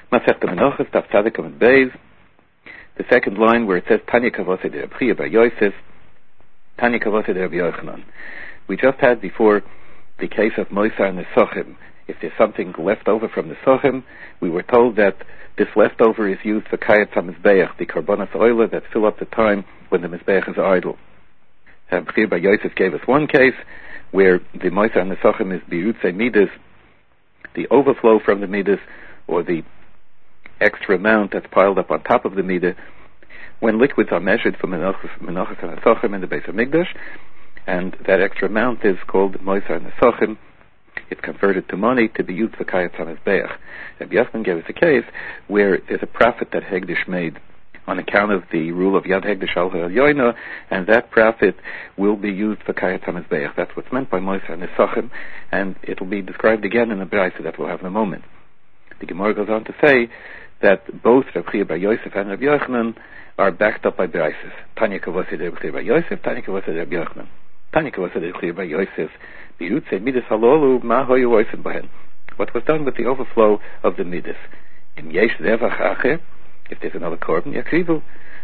Masechta Menachos, Daf Tzadik Amud Beis. The second line where it says Tanya Kavosei de Reb Chia bar Yosef, Tanya Kavosei de Reb Yochanan. We just had before the case of Moisar Nesochim. If there's something left over from the Sochim, we were told that this leftover is used for Kayat HaMizbeach, the Karbonos Oila that fill up the time when the Mizbeach is idle. Reb Chia bar Yosef gave us one case where the Moisar Nesochim is Birutzei Midas, the overflow from the Midas, or the extra amount that's piled up on top of the midah, when liquids are measured for menachos and nesochim in the Beis HaMikdash, and that extra amount is called moisar nesochim. It's converted to money to be used for kayat hamizbeach. Rabbi Yochanan gave us a case where there's a profit that Hegdish made on account of the rule of Yad Hegdish al Yoina, and that profit will be used for kayat hamizbeach. That's what's meant by moisar nesochim, and it'll be described again in the brayso that we'll have in a moment. The Gemara goes on to say that both Reb Chia bar Yosef and Reb Yochanan are backed up by braysos. Tanya Kavosei de Reb Chia bar Yosef, Tanya Kavosei de Reb Yochanan. Tanya Kavosei de Reb Chia bar Yosef, Birutzei Midas Halolu Ma Hoyu Oisim Bahen. What was done with the overflow of the Midas? Im Yesh Zevach Acher, if there's another korban, Yakrivu.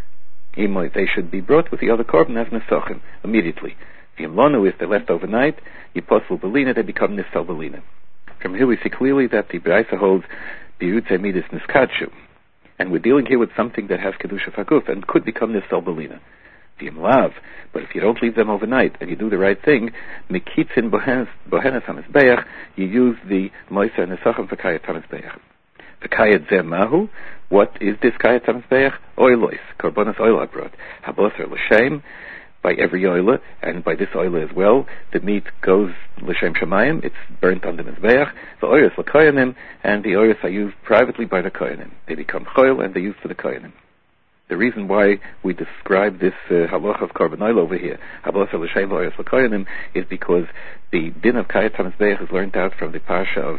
They should be brought with the other korban as Nesochim immediately. V'im Lonu, if they're left overnight, Yiposel Belina, they become Nisal Belina. From here we see clearly that the brayso holds Birutzei Midas Niskadshu, and we're dealing here with something that has Kedusha Faguf and could become Nisal Belina. V'im Lav, but if you don't leave them overnight and you do the right thing, Mekitzin Bohenes HaMizbeach, you use the Moisar Nesachim for Kayat HaMizbeach. For Kayat Zeh Mahu, what is this Kayat HaMizbeach? Oilois, Karbonos Oila brought. Haboser L'Shem, by every oila, and by this oila as well, the meat goes l'shem shamayim, it's burnt on the mizbeach, the oyos l'koyanim, and the oyos are used privately by the koyanim. They become choil and they're used for the koyanim. The reason why we describe this halacha of korban oil over here, habosa l'shem oyos l'koyanim, is because the din of kayat hamizbeach is learned out from the parsha of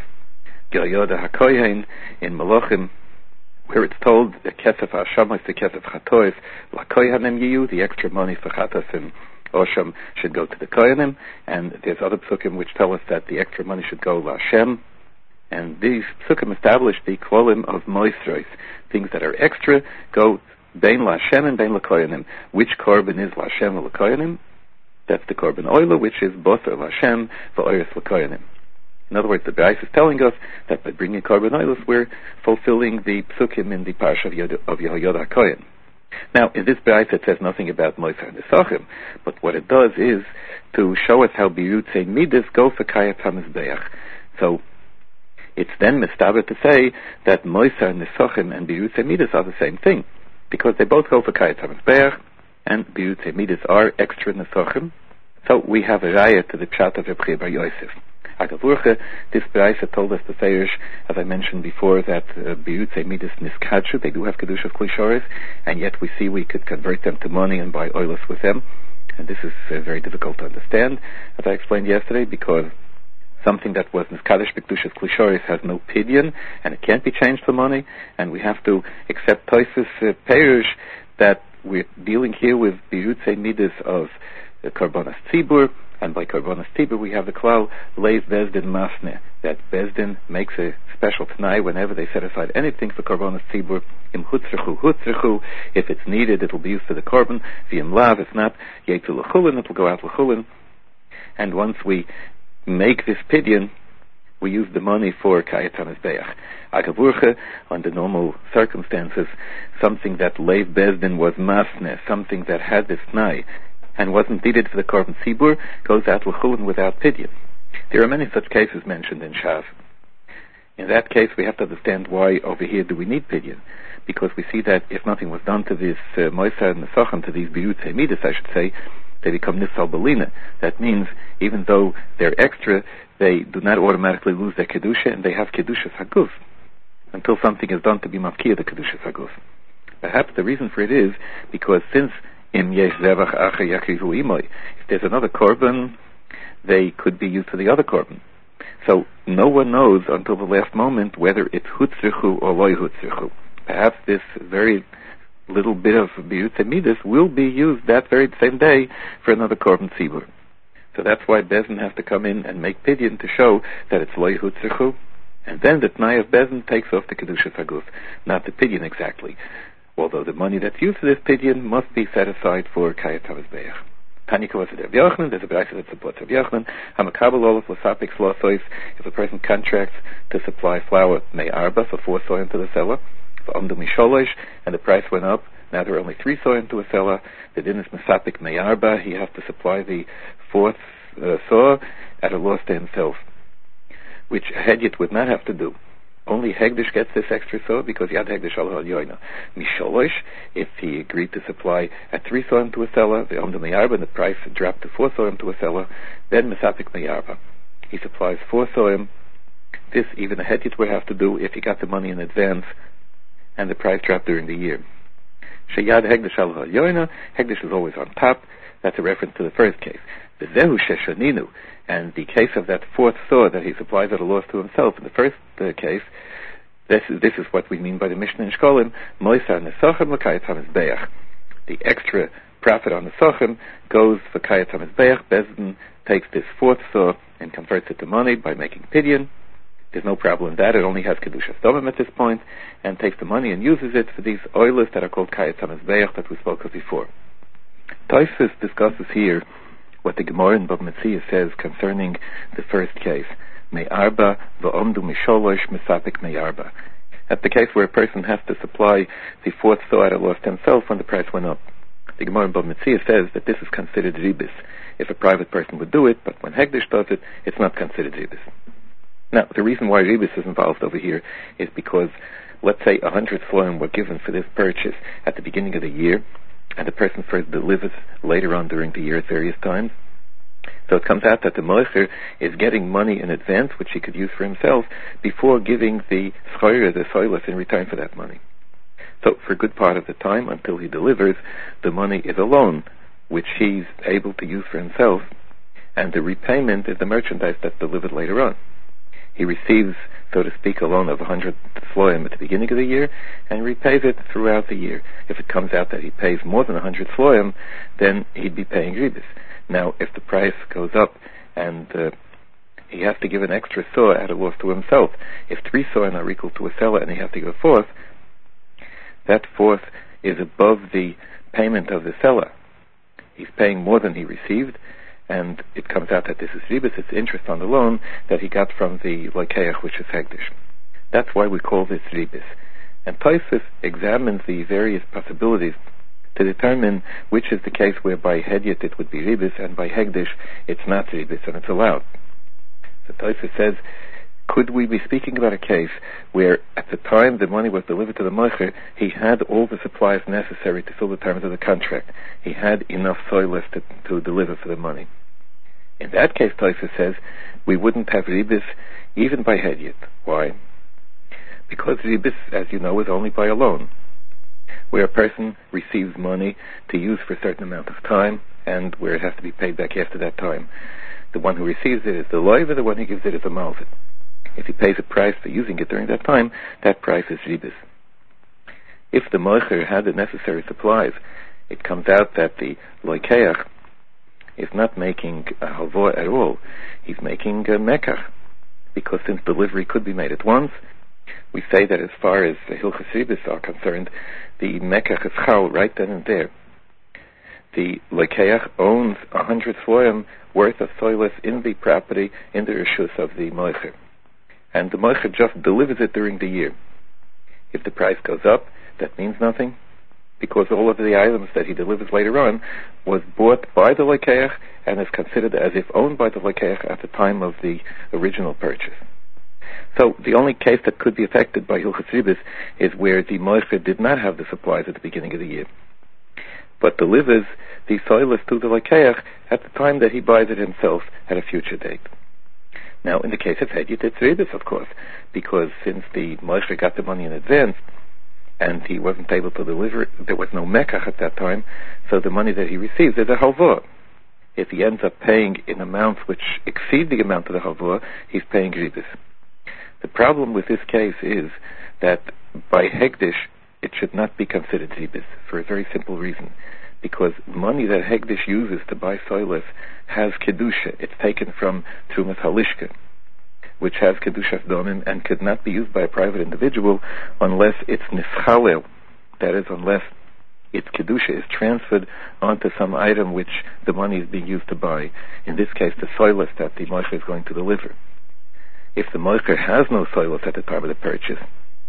Yoda HaKoyen in Malachim, where it's told the kesef ha'asham is the kesef chatois l'koyanim yiyu, the extra money for chatas and osham should go to the koyanim, and there's other psukim which tell us that the extra money should go l'Hashem, and these psukim establish the kvolim of moisros, things that are extra go bein l'Hashem and bein l'koyanim. Which korban is l'Hashem or l'koyanim? That's the korban oila, which is boser l'Hashem v'oyos l'koyanim. In other words, the Bais is telling us that by bringing korban oilus, we're fulfilling the psukim in the parsha of Yehoyada HaKoyen. Now, in this Bais it says nothing about Moisar Nesachim, but what it does is to show us how Birutzei Midas go for Kayat HaMizbeach. So, it's then mistaber to say that Moisar Nesachim and Birutzei Midas are the same thing, because they both go for Kayat HaMizbeach, and Birutzei Midas are extra Nesachim. So, we have a raya to the pshat of Reb Chia bar Yosef. Agavurche, this brayso told us the Feirish, as I mentioned before, that Birutzei Midas Niskadshu, they do have Kedusha of Klishores, and yet we see we could convert them to money and buy oilus with them. And this is very difficult to understand, as I explained yesterday, because something that was Niskadish Kedusha of Klishores has no pidyon, and it can't be changed for money, and we have to accept Toisus Feirish that we're dealing here with Birutzei Midas of Karbonos Tzibur, and by Karbonos Tzibur we have the klal Leiv Bezdin Masne, that Bezdin makes a special t'nai whenever they set aside anything for Karbonos Tzibur. Im hutzrechu, if it's needed it will be used for the korban. V'im lav, if not, yetzu l'chulin, it will go out l'chulin. And once we make this pidyon, we use the money for Kayat HaMizbeach. Agavurche, under normal circumstances, something that Leiv Bezdin was Masne, something that had this t'nai, and wasn't needed for the korban tzibur, goes out l'chulin without pidyon. There are many such cases mentioned in Shav. In that case, we have to understand why over here do we need pidyon, because we see that if nothing was done to this moisar nesachim, to these birutzei midas, I should say, they become nisal belina. That means even though they're extra, they do not automatically lose their kedusha, and they have kedusha haguf until something is done to be mafkia the kedusha haguf. Perhaps the reason for it is because since Im yesh zevach acher yakrivu imoy, if there's another korban, they could be used for the other korban. So no one knows until the last moment whether it's hutzrichu or loy hutzrichu. Perhaps this very little bit of birutzei midas will be used that very same day for another korban tzibur. So that's why Bezdin has to come in and make pidyon to show that it's loy hutzrichu And then the Tnai of Bezdin takes off the Kedusha Saguf, not the Pidyon exactly, although the money that's used for this Pidyon must be set aside for Kayat HaMizbeach. Tanya Kavos Reb Yochanan, there's a Braisa that supports Reb Yochanan. Hamakabel Olaf L'Sapik Slosois, if a person contracts to supply flour May Arba for 4 soim to the seller, for Omdu Misholosh, and the price went up, now there are only 3 soim to a seller, the din is Mesapik May Arba, he has to supply the 4th saw at a loss to himself, which a Hedyot would not have to do. Only Hegdish gets this extra saw because Yad Hegdish al Yoina. Misholosh, if he agreed to supply at 3 soim to a seller, the Omdu Meyarba, and the price dropped to 4 soim to a seller, then Mesapik Meyarba. He supplies 4 soim. This even a Hedyot would have to do if he got the money in advance and the price dropped during the year. Sheyad Hegdish al Yoina, Hegdish is always on top. That's a reference to the first case. The Zehu Sheshaninu, and the case of that 4th saw that he supplies at a loss to himself. In the first case, this is what we mean by the Mishnah in Shkolim, Moisar Nesochem L'Kayat HaMizbeach. The extra profit on the Sochem goes for Kayat HaMizbeach. Bezdin takes this 4th saw and converts it to money by making Pidyon. There's no problem in that. It only has Kedusha Stomim at this point, and takes the money and uses it for these oilers that are called Kayat HaMizbeach that we spoke of before. Tosfos discusses here what the Gemara in Bava Metzia says concerning the first case, Me'arba v'omdu misholosh mesapik me'arba. That's the case where a person has to supply the 4th saw at a loss to himself when the price went up. The Gemara in Bava Metzia says that this is considered ribis if a private person would do it, but when Hegdish does it, it's not considered ribis. Now, the reason why ribis is involved over here is because, let's say 100 sloim were given for this purchase at the beginning of the year, and the person first delivers later on during the year at various times. So it comes out that the moicher is getting money in advance, which he could use for himself, before giving the schoyer, the soilus, in return for that money. So for a good part of the time, until he delivers, the money is a loan, which he's able to use for himself, and the repayment is the merchandise that's delivered later on. He receives, so to speak, a loan of 100 sloim at the beginning of the year and repays it throughout the year. If it comes out that he pays more than 100 sloim, then he'd be paying ribis. Now, if the price goes up and he has to give an extra saw at a loss to himself, if 3 saw are equal to a seller and he has to give a 4th, that 4th is above the payment of the seller. He's paying more than he received, and it comes out that this is ribis, it's interest on the loan that he got from the lokeach, which is hegdish. That's why we call this ribis. And Tosfos examines the various possibilities to determine which is the case where by hedyot it would be ribis, and by hegdish it's not ribis, and it's allowed. So Tosfos says, could we be speaking about a case where at the time the money was delivered to the moicher, he had all the supplies necessary to fill the terms of the contract? He had enough soilus to deliver for the money. In that case, Tosfos says, we wouldn't have ribis even by hedyot. Why? Because ribis, as you know, is only by a loan, where a person receives money to use for a certain amount of time, and where it has to be paid back after that time. The one who receives it is the loiva, the one who gives it is a malvit. If he pays a price for using it during that time, that price is ribis. If the moicher had the necessary supplies, it comes out that the loikeach is not making a halvor at all. He's making a mekach, because since delivery could be made at once, we say that as far as the hilchos ribis are concerned, the mekach is chal right then and there. The loikeach owns 100 sloim worth of soilus in the property, in the reshus of the moicher, and the moicher just delivers it during the year. If the price goes up, that means nothing, because all of the items that he delivers later on was bought by the loikeach and is considered as if owned by the loikeach at the time of the original purchase. So the only case that could be affected by hilchos ribis is where the moicher did not have the supplies at the beginning of the year, but delivers the soilus to the loikeach at the time that he buys it himself at a future date. Now, in the case of hedyot, it's ribis, of course, because since the moicher got the money in advance and he wasn't able to deliver it, there was no mekach at that time, so the money that he receives is a halvor. If he ends up paying in amounts which exceed the amount of the halvor, he's paying ribis. The problem with this case is that by hegdish, it should not be considered ribis, for a very simple reason. Because money that hegdish uses to buy soilus has kedusha. It's taken from Trumas Halishka. which has Kedushas Domim and could not be used by a private individual unless it's Nischalel, that is, unless its Kedusha is transferred onto some item which the money is being used to buy, in this case the soilus that the moicher is going to deliver. If the moicher has no soilus at the time of the purchase,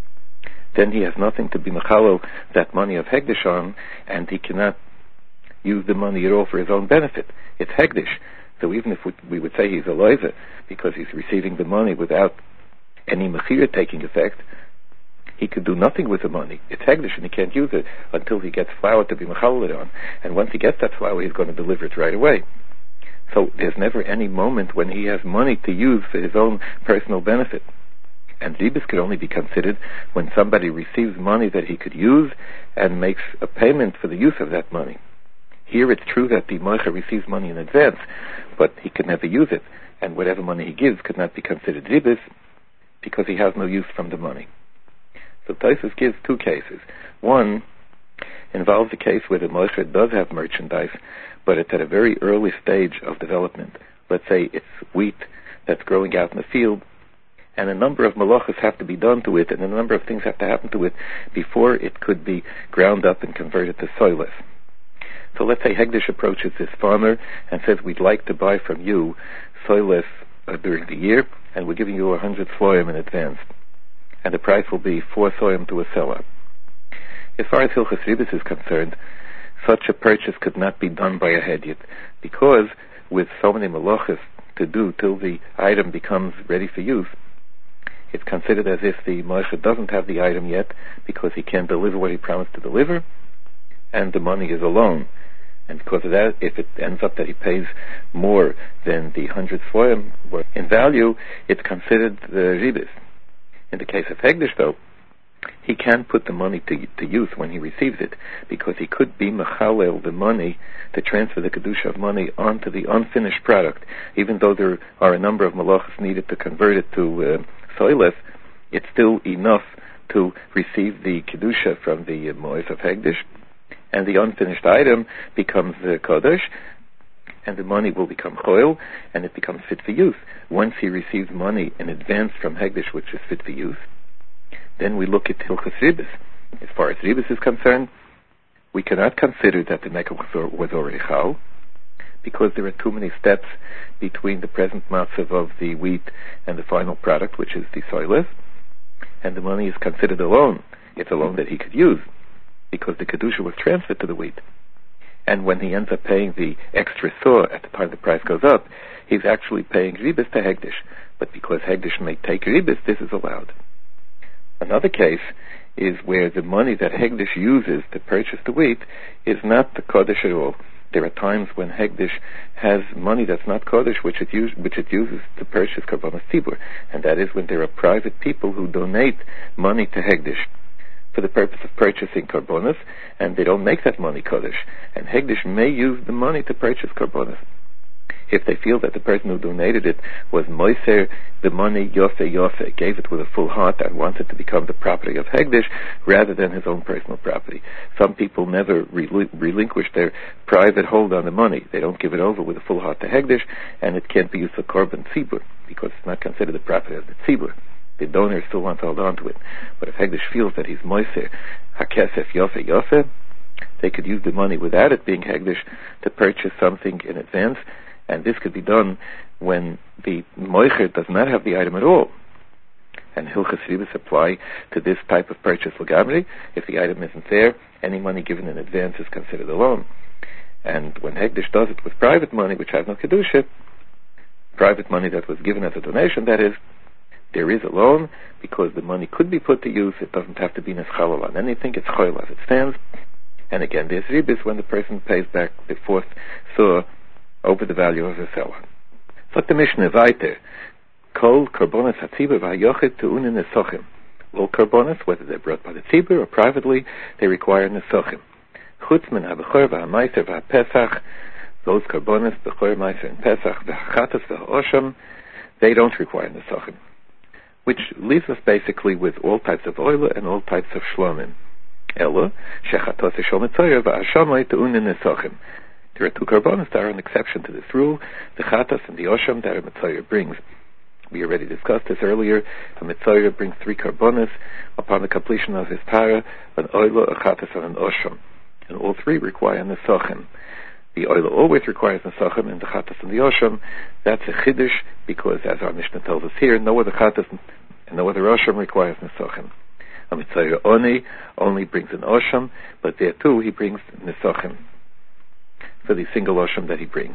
then he has nothing to be mechalel that money of Hegdish on, and he cannot use the money at all for his own benefit. It's Hegdish. So even if we would say he's a loiva because he's receiving the money without any mechira taking effect, he could do nothing with the money. It's Hegdish, and he can't use it until he gets flour to be mechalel on. And once he gets that flour, he's going to deliver it right away. So there's never any moment when he has money to use for his own personal benefit. And ribis could only be considered when somebody receives money that he could use and makes a payment for the use of that money. Here it's true that the moicher receives money in advance, but he could never use it, and whatever money he gives could not be considered ribis because he has no use from the money. So Tosfos gives two cases. One involves a case where the moicher does have merchandise, but it's at a very early stage of development. Let's say it's wheat that's growing out in the field, and a number of malachas have to be done to it, and a number of things have to happen to it before it could be ground up and converted to soilus. So let's say Hegdish approaches this farmer and says, we'd like to buy from you soilus during the year, and we're giving you 100 soyim in advance. And the price will be 4 soyim to a seller. As far as Hilchos Ribis is concerned, such a purchase could not be done by a hedyot, because with so many malachas to do till the item becomes ready for use, it's considered as if the moicher doesn't have the item yet because he can't deliver what he promised to deliver, and the money is a loan. And because of that, if it ends up that he pays more than the 100 soyim in value, it's considered the ribis. In the case of Hegdish, though, he can put the money to use when he receives it, because he could be mechalel the money to transfer the kedusha of money onto the unfinished product. Even though there are a number of malachas needed to convert it to soilus, it's still enough to receive the kedusha from the mois of Hegdish, and the unfinished item becomes kodesh, and the money will become choil, and it becomes fit for use. Once he receives money in advance from Hegdish, which is fit for use, then we look at Hilchos Ribis. As far as Ribis is concerned, we cannot consider that the Mekach was already chal, because there are too many steps between the present matzav of the wheat and the final product, which is the soilus, and the money is considered a loan. It's a loan that he could use, because the kedusha was transferred to the wheat. And when he ends up paying the extra saw at the time the price goes up, he's actually paying ribis to Hegdish. But because Hegdish may take ribis, this is allowed. Another case is where the money that Hegdish uses to purchase the wheat is not the kodesh at all. There are times when Hegdish has money that's not kodesh, which it uses to purchase karbonos tzibur, and that is when there are private people who donate money to Hegdish for the purpose of purchasing karbonos, and they don't make that money kodesh, and Hegdish may use the money to purchase karbonos. If they feel that the person who donated it was moiser the money yofe, gave it with a full heart and wants it to become the property of Hegdish rather than his own personal property. Some people never relinquish their private hold on the money. They don't give it over with a full heart to Hegdish, and it can't be used for korban tzibur because it's not considered the property of the tzibur. The donor still wants to hold on to it. But if Hegdish feels that he's moiser hakesef yofe, they could use the money without it being Hegdish to purchase something in advance. And this could be done when the moicher does not have the item at all. And Hilchos Ribis apply to this type of purchase legamri. If the item isn't there, any money given in advance is considered a loan. And when Hegdish does it with private money, which has no kedusha, private money that was given as a donation, that is, there is a loan, because the money could be put to use. It doesn't have to be neschalal on anything. It's choil as it stands. And again, there's ribis when the person pays back the fourth saw over the value of the seller. So the Mishnah weiter, kol karbonos hatzibur v'hayochid tu'unin nesochim. All karbonos, whether they're brought by the tzibur or privately, they require nesochim. Chutz min ha'bechor v'ha'maiser v'ha'pesach, those karbonos, bechor, maiser, and pesach, v'ha'chatas v'ha'osham, they don't require nesochim. Which leaves us basically with all types of oil and all types of shlomim. Elo, shechatos eshol metzoyer v'ha'shamay tu'unin nesochim. There are two karbonos that are an exception to this rule, the chatas and the osham that a Metzoyer brings We already discussed this earlier. A Mitzayir brings 3 karbonos upon the completion of his para, an oila, a chatas, and an osham. And all 3 require nesachim. The oila always requires nesachim, and the chatas and the osham, that's a chiddush, because as our Mishnah tells us here, no other chatas and no other osham requires nesachim. A Mitzayir only brings an osham, but there too he brings nesachim for the single osham that he brings.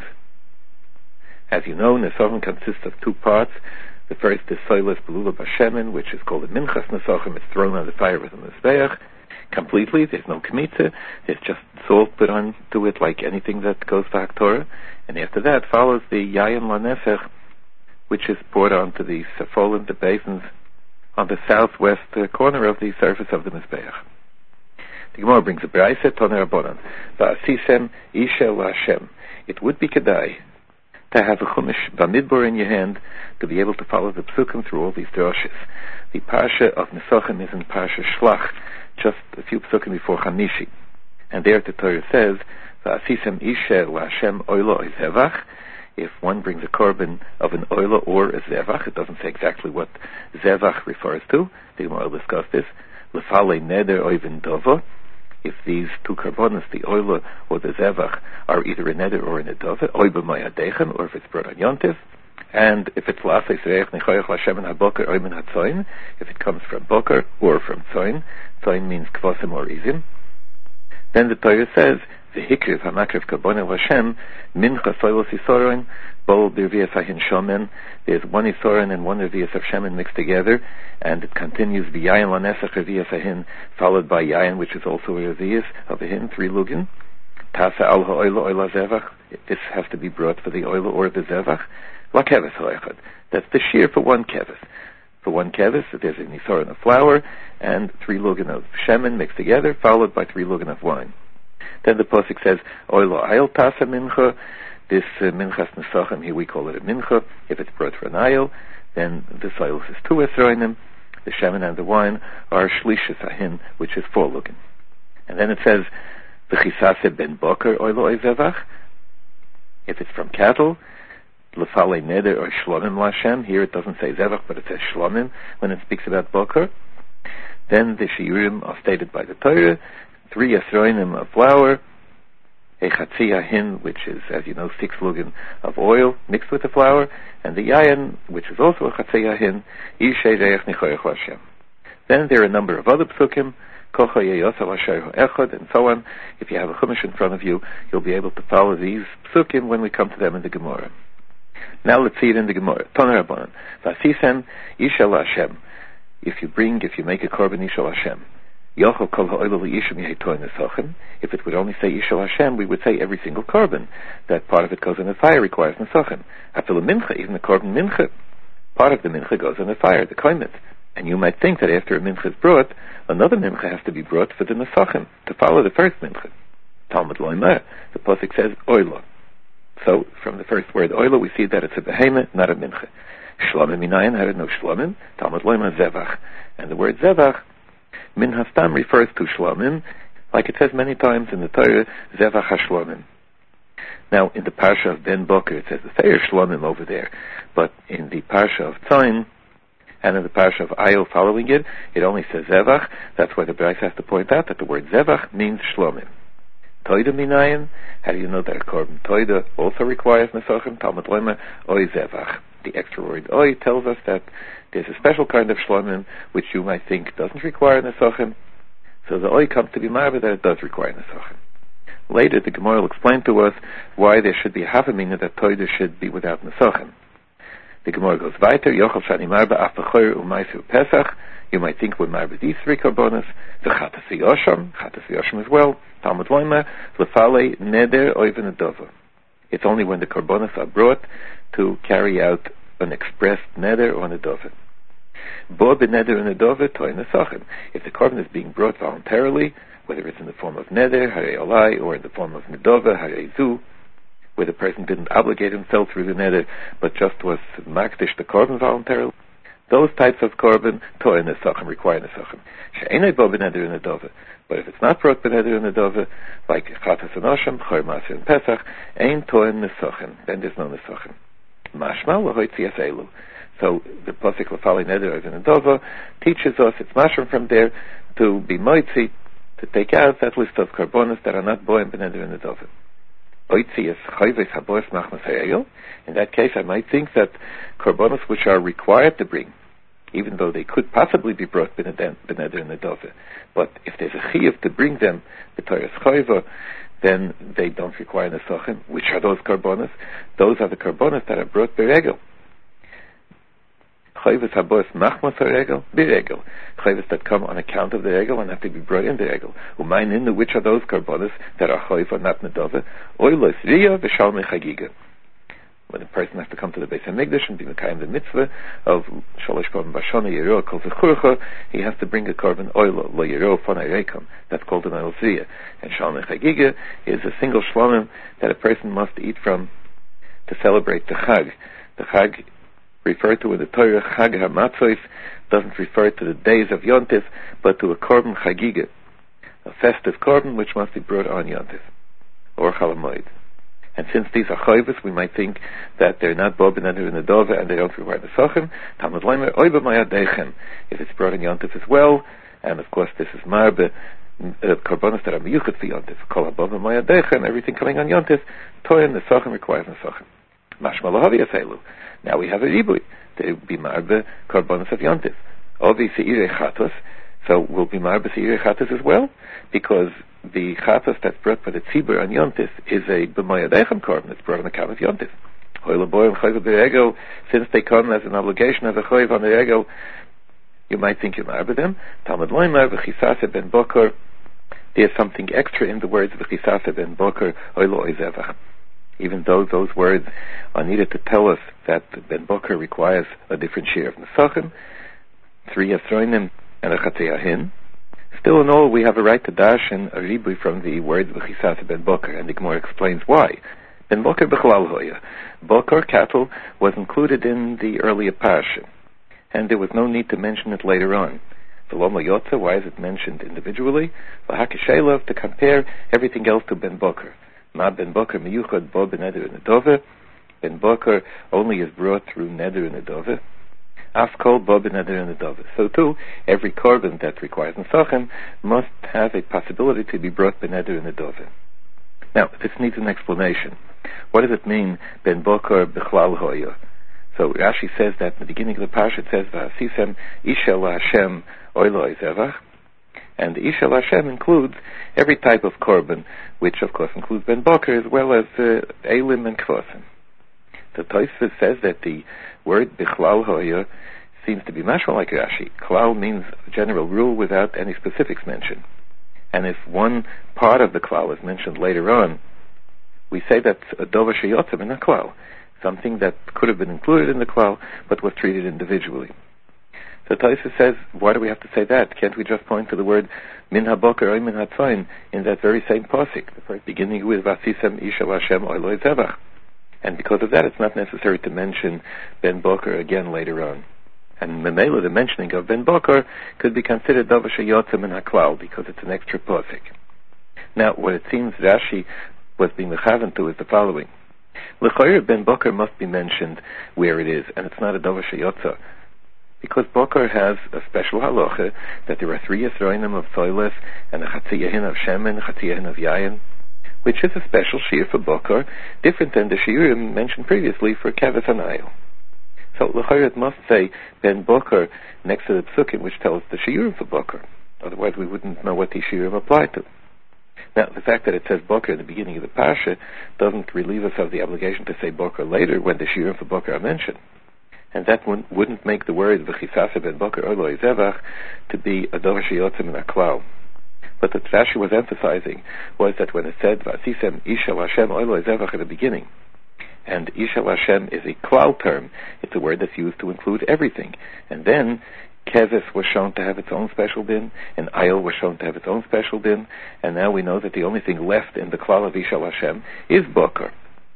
As you know, nesachim consists of 2 parts. The first is soilas belula b'shemen, which is called a minchas nesachim. It's thrown on the fire with a mizbeach completely. There's no kmitza. There's just salt put onto it like anything that goes to Haktorah. And after that follows the yayin lanefech, which is poured onto the sepholim, the basins, on the southwest corner of the surface of the mizbeach. The Gemara brings a brayse, toner abonan, va'asisem isha la'Hashem. It would be kedai to have a chumash b'midbar in your hand to be able to follow the psukim through all these droshes. The parsha of Nesachim is in parsha Shlach, just a few psukim before Chamishi. And there the Torah says, va'asisem isha la'Hashem oilo zevach. If one brings a korban of an oila or a zevach, it doesn't say exactly what zevach refers to. The Gemara will discuss this. Lefalei neder oivin dovo. If these 2 karbonos, the oila or the zevach, are either a neder or a nedova, oiba mayadechem, or if it's brought on yontif, and if it's la'asei sereich nechoyach l'Hashem en haboker oimen hatzoin, if it comes from boker or from tzoin, tzoin means kvosim or izim, then the Torah says, v'hikriv hamakriv karbono l'Hashem mincha soilos isoroin bol b'rvias hahin shomen. There's 1 isorin and 1 rvias of shemen mixed together, and it continues v'yayin lanesach rvias hahin, followed by yayin, which is also a rvias of a hin, 3 lugin. Tasa al ha'oila oila zevach. This has to be brought for the oila or the zevach. La keves ha'echad. That's the shear for 1 keves. For 1 keves, there's an isorin of flour and 3 lugin of shemen mixed together, followed by 3 lugin of wine. Then the pasuk says, oila ayil tasa mincha. This minchas nesachim, here we call it a mincha. If it's brought for an ayil, then the soilus is 2 esroinim. The shemen and the wine are shlishis ahin, which is 4 lugin. And then it says, v'chisase ben boker oilo zevach. If it's from cattle, lefalei neder or shlomim l'Hashem. Here it doesn't say zevach, but it says shlomim when it speaks about boker. Then the shiurim are stated by the Torah, 3 esroinim of flour, a chatzi ahin, which is, as you know, 6 lugin of oil mixed with the flour, and the yayin, which is also a chatzi ahin, ishe reich nechoyach l'Hashem. Then there are a number of other psukim, kocha yeyosav asher echad, and so on. If you have a chumash in front of you, you'll be able to follow these psukim when we come to them in the Gemara. Now let's see it in the Gemara. Toner Rabbanan, v'asisem isha l'Hashem. If you make a korban isha l'Hashem, if it would only say Yishal Hashem, we would say every single korban. That part of it goes in the fire requires nesachim. After the mincha, even the korban mincha, part of the mincha goes in the fire, the koimet. And you might think that after a mincha is brought, another mincha has to be brought for the nesachim, to follow the first mincha. Talmud loymar, the pasuk says oila. So from the first word oila, we see that it's a behemoth, not a mincha. Shlomim minayin, how do no shlomim? Talmud loymar zevach. And the word zevach, min hastam, refers to shlomim, like it says many times in the Torah, zevach hashlomim. Now, in the parsha of Ben Boker, it says the Seir shlomim over there, but in the parsha of Tzoin, and in the parsha of Ayil following it, it only says zevach. That's why the Bryce has to point out that the word zevach means shlomim. Toida minayin, how do you know that a korban toida also requires nesachim? Talmud loyma oy zevach. The extra word oy tells us that there's a special kind of shlomim which you might think doesn't require nesachim. So the oy comes to be marva that it does require nesachim. Later, the Gemara will explain to us why there should be a havamina that toida should be without nesachim. The Gemara goes weiter. Yochel shani marba af b'choyer u'maisu pesach. You might think we're marba these 3 korbanos. The chatas v'yosham as well. Talmud loyma lefalei neder oiven adova. It's only when the korbanos are brought to carry out an expressed neder or nedova. Bo b'neder and nedova toy nesachim. If the korban is being brought voluntarily, whether it's in the form of neder, harei olai, or in the form of nedova, harei zu, where the person didn't obligate himself through the neder, but just was makdish the korban voluntarily, those types of korban, toy nesachim, require nesachim. She'enei bo b'neder and nedova. But if it's not brought b'neder and nedova, like chatas and osham, chor maser and pesach, ein toy nesachim, then there's no nesachim. Mashma l'hoitzias elu. So the Pasuk L'fali Neder Oiv Nedova teaches us, it's mashram from there, to be moitzi, to take out that list of karbonos that are not boim b'neder Nedova. Oitzi is chayves habois machmas ha'egel. In that case, I might think that karbonos which are required to bring, even though they could possibly be brought b'neder Nedova, but if there's a chiyuv to bring them, the Torah's chayva, then they don't require nesachim. Which are those karbonos? Those are the karbonos that are brought b'regel. Chayvus habos machmas haregel b'regel. Chayvus that come on account of the regel and have to be brought in the regel. Umain in which are those karbonos that are chayv not nedova? Oilos riya v'shalmei chagiga. When a person has to come to the Beis HaMikdash and be mekayim the mitzvah of shalosh korban bashana yero kol zechurcha, he has to bring a korban oilo lo yero fanai reikam. That's called an oil zriya. And shalmei chagiga is a single shlomim that a person must eat from to celebrate the chag. The chag referred to in the Torah, Chag HaMatzos, doesn't refer to the days of Yontif, but to a korban chagiga, a festive korban which must be brought on Yontif, or Chalamoid. And since these are chayvus, we might think that they're not bo b'neder Nedova and they don't require the sochem. Talmud Leimer oiba mayadechem, if it's brought in Yontif as well, and of course this is marbe karbonos that are miyuchet for Yontif, kol haba mayadechem, everything coming on Yontif, toyin the sochem requires the sochem. Mashma lahavi aselu. Now we have a ribui. They will be marbe karbonos of Yontif. Ovi seirei chatos, so we'll be marbe seirei chatos as well, because the chatos that's brought by the tzibur on Yontif is a b'mayadechem korban that's brought on account of Yontif. Since they come as an obligation as a choiv on the regel, you might think you marbe them. Talmud Leimer v'chisase ben boker. There's something extra in the words v'chisase ben boker oilo oizevach. Even though those words are needed to tell us that Ben Boker requires a different share of Nesachim, 3 Yasroinim and a Chatzeyahin, still in all we have a right to dash in a ribui from the words B'chisas Ben Boker, and the Gemara explains why. Ben Boker B'chalal Hoya. Boker, cattle, was included in the earlier parsha, and there was no need to mention it later on. V'lo Yotza, why is it mentioned individually? V'hakishelov, to compare everything else to Ben Boker. Ma Ben Boker miyuchad bo b'neder Nedova. Ben Boker only is brought through neder Nedova. Af kol bo b'neder Nedova. So too, every korban that requires nesachim must have a possibility to be brought b'neder Nedova. Now, this needs an explanation. What does it mean, Ben Boker b'chlal hoya? So Rashi says that in the beginning of the parsha it says, V'asisem isha Hashem oilo ezevach. And Isha Hashem includes every type of korban, which of course includes Ben Boker as well as Eilim and Kvosim. The Tosfos says that the word Bichlal Hoya seems to be mashma like Rashi. Klal means general rule without any specifics mentioned. And if one part of the klal is mentioned later on, we say that's a dover sheyotzim in a klal, something that could have been included in the klal but was treated individually. So Tosfos says, why do we have to say that? Can't we just point to the word min haboker or min hatzayin in that very same pasuk, beginning with Vasisem Isha Hashem Oiloi Zevach? And because of that, it's not necessary to mention Ben Boker again later on. And Memela, the mentioning of Ben Boker, could be considered Dover Sheyotzim min haklal because it's an extra pasuk. Now, what it seems Rashi was being mechavan to is the following: L'chayr Ben Boker must be mentioned where it is, and it's not a Dover Sheyotza. Because Boker has a special halacha that there are 3 Yisroinim of Soiles and a Chatziyahin of Shemen, Chatziyahin of Yayin, which is a special shear for Boker, different than the shiurim mentioned previously for Keves Hanayil. So L'chayr must say Ben Boker next to the Psukim, which tells the shiurim for Boker. Otherwise we wouldn't know what these shiurim apply to. Now, the fact that it says Boker at the beginning of the Parsha doesn't relieve us of the obligation to say Boker later when the shiurim for Boker are mentioned. And that wouldn't make the word V'chisase Ben Boker Oiloi Zevach to be a dover sheyotzim in a klal. But what Rashi was emphasizing was that when it said V'asisem Isha Hashem Oiloi Zevach at the beginning, and Isha Hashem is a klal term, it's a word that's used to include everything. And then Keves was shown to have its own special din, and Ayil was shown to have its own special din, and now we know that the only thing left in the klal of Isha Hashem is Boker.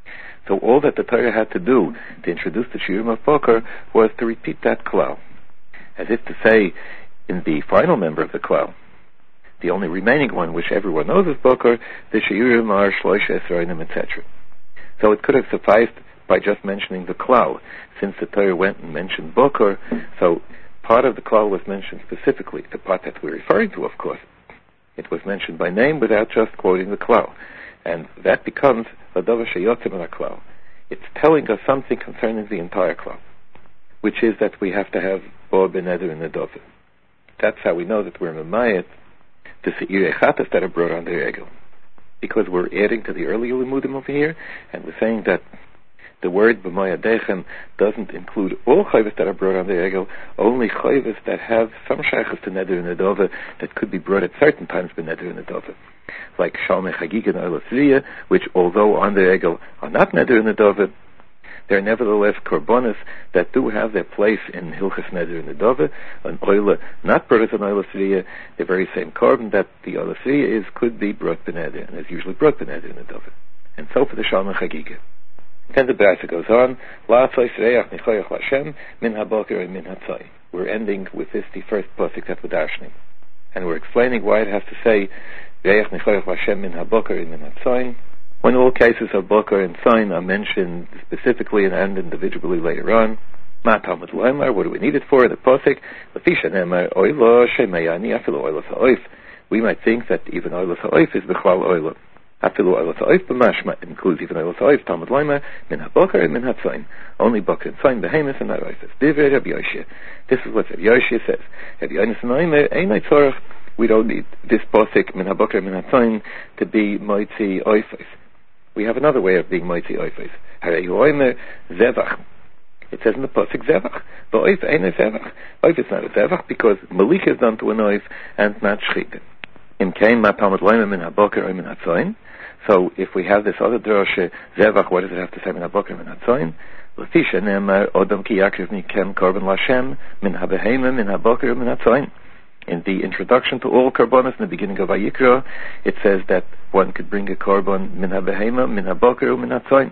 So all that the Torah had to do to introduce the shiurim of Boker was to repeat that klal, as if to say, in the final member of the klal, the only remaining one which everyone knows is Boker, the shiurim are Shloisha Esroinim, etc. So it could have sufficed by just mentioning the klal. Since the Torah went and mentioned boker, so part of the klal was mentioned specifically, the part that we're referring to, of course. It was mentioned by name without just quoting the klal. And that becomes a davar sheyotzeh min haklal. It's telling us something concerning the entire klal, which is that we have to have bo beneder and nedover. That's how we know that we're memayet the seirei chatas that are brought on the regel. Because we're adding to the earlier limudim over here, and we're saying that the word b'mayadechem doesn't include all chayvus that are brought on the regel, only chayvus that have some shaychus to neder and nedova that could be brought at certain times b'neder and nedova. Like shalmei chagiga and oila tzriya, which although on the regel are not neder and nedova, they're nevertheless korbanos that do have their place in hilchas neder and nedova. An oila not brought as an oila tzriya, the very same korban that the oila tzriya is, could be brought b'neder, and is usually brought b'neder and nedova. And so for the shalmei chagiga. Then the Brisa goes on, we're ending with this, the first pasuk that we're dashing. And we're explaining why it has to say, when all cases of boker and sign are mentioned specifically and individually later on. What do we need it for? The pasuk, we might think that even oilos ha'oif is b'chlal oilo. Afilu oilos ha'oif b'mashma, it includes even oilos ha'oif, Talmud Loimer, min ha'boker and min ha'tzayin. Only boker and tzayin, behemoth and ha'oifes. Divrei Rabbi Yoshia. This is what Rabbi Yoshia says. Rabbi Yonis and Oimer, einay tzorach. We don't need this pasuk, min ha'boker and min ha'tzayin, to be moitzi oifes. We have another way of being moitzi oifes. Harei Oimer, zevach. It says in the pasuk zevach. The oif ain't a zevach. Oif is not a zevach because malik is done to an oif and not shchita. Im kein ma Talmud Loimer min ha'boker or min ha'tzayin. So if we have this other droshe zevach, what does it have to say min ha'boker min ha'tzayin? L'tisha ne'emar odam ki yakriv mikem korban l'Hashem min ha'behema min ha'boker min ha'tzayin. In the introduction to all korbanos in the beginning of Vayikra, it says that one could bring a korban min ha'behema min ha'boker min ha'tzayin.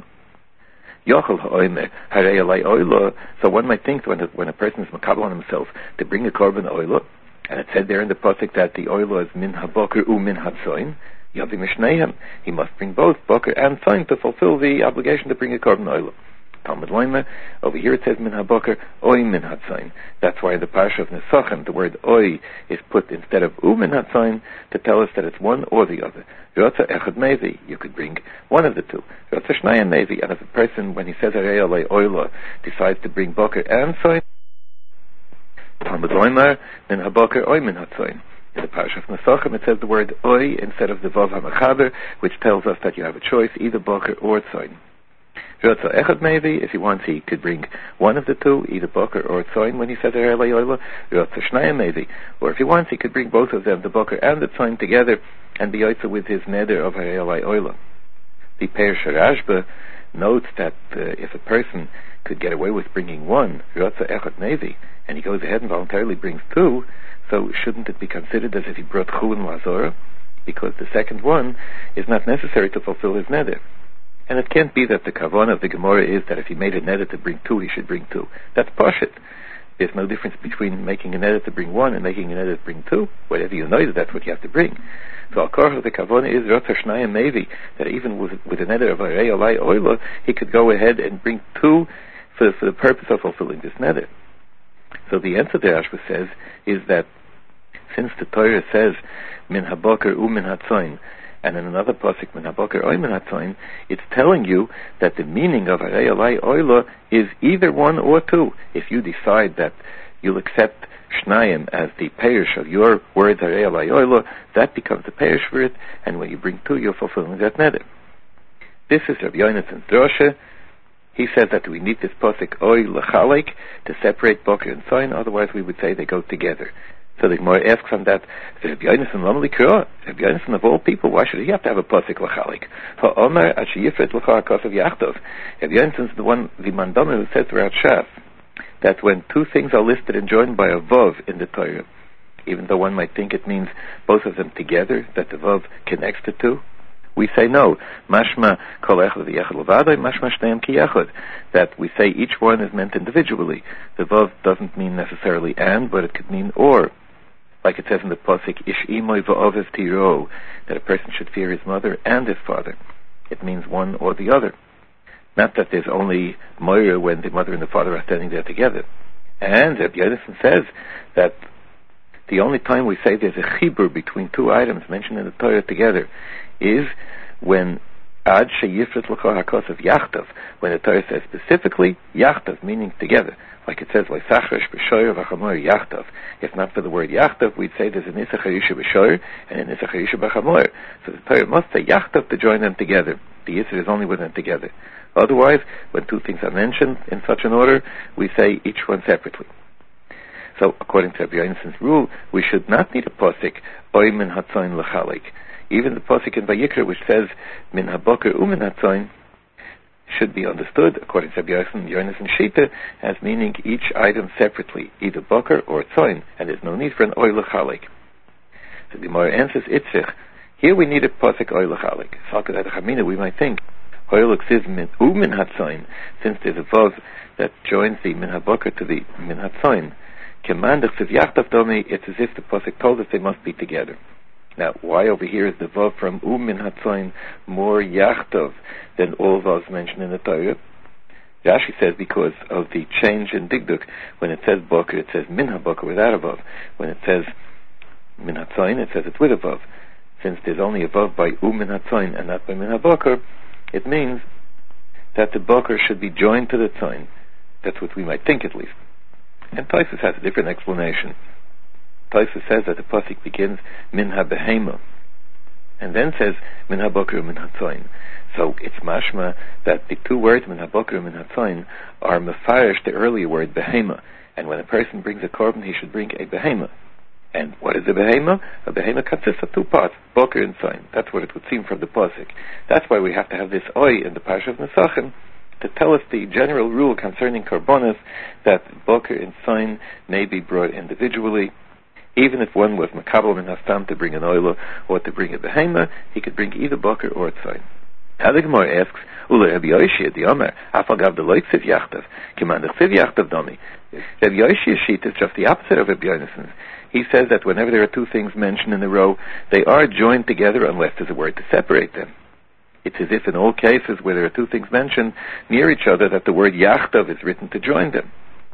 So one might think when a person is makabel on himself to bring a korban oilo, and it said there in the pasuk that the oilo is min haboker u min hatzoin, yavi mishneihem, he must bring both boker and tzoin to fulfill the obligation to bring a korban oilo. Talmud Loimer, over here it says min haboker oi min hatzoin. That's why in the parsha of Nesachem the word oi is put instead of u min hatzoin to tell us that it's one or the other. Rotza echad mevi, you could bring one of the two. Rotza shnayim mevi, and if a person, when he says arei alei oila, decides to bring boker and tzoin, Talmud Loimer min haboker oi min hatzoin. In the parsha of Nesachem it says the word oi instead of the vav hamachaber, which tells us that you have a choice, either boker or tzoin. Rotza echad mevi, if he wants he could bring one of the two, either boker or tzoin when he says arei alei oila. Rotza shnayim mevi, or if he wants he could bring both of them, the boker and the tzoin together, and be also with his neder of arei alei oila. The Perush Rashba notes that if a person could get away with bringing one, Rotza echad mevi, and he goes ahead and voluntarily brings two, so shouldn't it be considered as if he brought chu and lazora? Because the second one is not necessary to fulfill his neder. And it can't be that the kavanah of the Gemara is that if he made a neder to bring two, he should bring two. That's pashut. There's no difference between making a neder to bring one and making a neder to bring two. Whatever you know, that's what you have to bring. So al korach of the kavanah is rotza shnayim mevi, that even with a neder of arei alei oila, he could go ahead and bring two for the purpose of fulfilling this neder. So the answer the Rashba says is that since the Torah says min haboker u min hatzoin, and in another pasuk min haboker oi min hatzoin, it's telling you that the meaning of arei alei oila is either one or two. If you decide that you'll accept shnayim as the perush of your words arei alei oila, that becomes the perush for it, and when you bring two, you're fulfilling that neder. This is Rabbi Yonas's drosha. He says that we need this pasuk oi lechalek to separate boker and tzoin, otherwise we would say they go together. So the Gemara asks on that, Rabbi Yonasan of all people, why should he have to have a pasuk l'chalik? Ha'omer asher yifret l'cha ha'kosav yachtov. Rabbi Yonasan's the mandama who says throughout Shas that when two things are listed and joined by a vav in the Torah, even though one might think it means both of them together, that the vav connects the two, we say no. Mashma kol echad v'yechad levadai, mashma shneim ki yechad. That we say each one is meant individually. The vav doesn't mean necessarily and, but it could mean or. Like it says in the pasuk, ish imoy v'ovev tiro, that a person should fear his mother and his father. It means one or the other. Not that there's only Moira when the mother and the father are standing there together. And Rabbi Yonasan says that the only time we say there's a chibur between two items mentioned in the Torah together is when Ad sheyifret l'cho hakosov yachtav, when the Torah says specifically yachtav, meaning together. Like it says, L'sachresh b'shoyer v'chamoyer yachtav. If not for the word yachtav, we'd say there's an isach harisha b'shoyer and an isach harisha b'chamoyer. So the Torah must say yachtav to join them together. The isach is only with them together. Otherwise, when two things are mentioned in such an order, we say each one separately. So, according to Rabbi Yonasan's rule, we should not need a posik, oy min hatzayin l'chalik. Even the posik in Vayikra, which says, min haboker umin hatzayin, should be understood, according to Rabbi Yonasan Shita, as meaning each item separately, either boker or tzayin, and there's no need for an oy l'chalik. So the Gemara answers, itzich. Here we need a posik oy l'chalik. Salkadat chamina, we might think, oy l'ksiv min umin hatzayin, since there's a vav that joins the min haboker to the min hatzayin. It's as if the pasuk told us they must be together. Now, why over here is the vav from min hatzayin more yachtav than all vavs mentioned in the Torah? Rashi says because of the change in digduk. When it says boker, it says min haboker without a vav. When it says min hatzayin, it says it with a vav. Since there's only a vav by min hatzayin and not by min haboker, it means that the boker should be joined to the tzayin. That's what we might think, at least. And Tosfos has a different explanation. Tosfos says that the pasuk begins min ha-behema and then says min ha-boker min ha-tzayin. So it's mashma that the two words min ha-boker min ha-tzayin are mefarish the earlier word behema. And when a person brings a korban, he should bring a behema. And what is a behema? A behema consists of two parts, boker and tzayin. That's what it would seem from the pasuk. That's why we have to have this oy in the Parsha of Nesachim, to tell us the general rule concerning korbanos, that boker and tzayin may be brought individually. Even if one was makabel min hastam to bring an oila or to bring a behema, he could bring either boker or tzayin. Now the Gemara asks, Ula Rabbi Yoshia the Omer, Afagav the loitziv yachtav, Kiman the chsiv yachtav domi. Rabbi Yoshia's sheet is just the opposite of Rabbi Yonasan's. He says that whenever there are two things mentioned in a row, they are joined together unless there's a word to separate them. It's as if in all cases where there are two things mentioned near each other that the word yachtav is written to join them.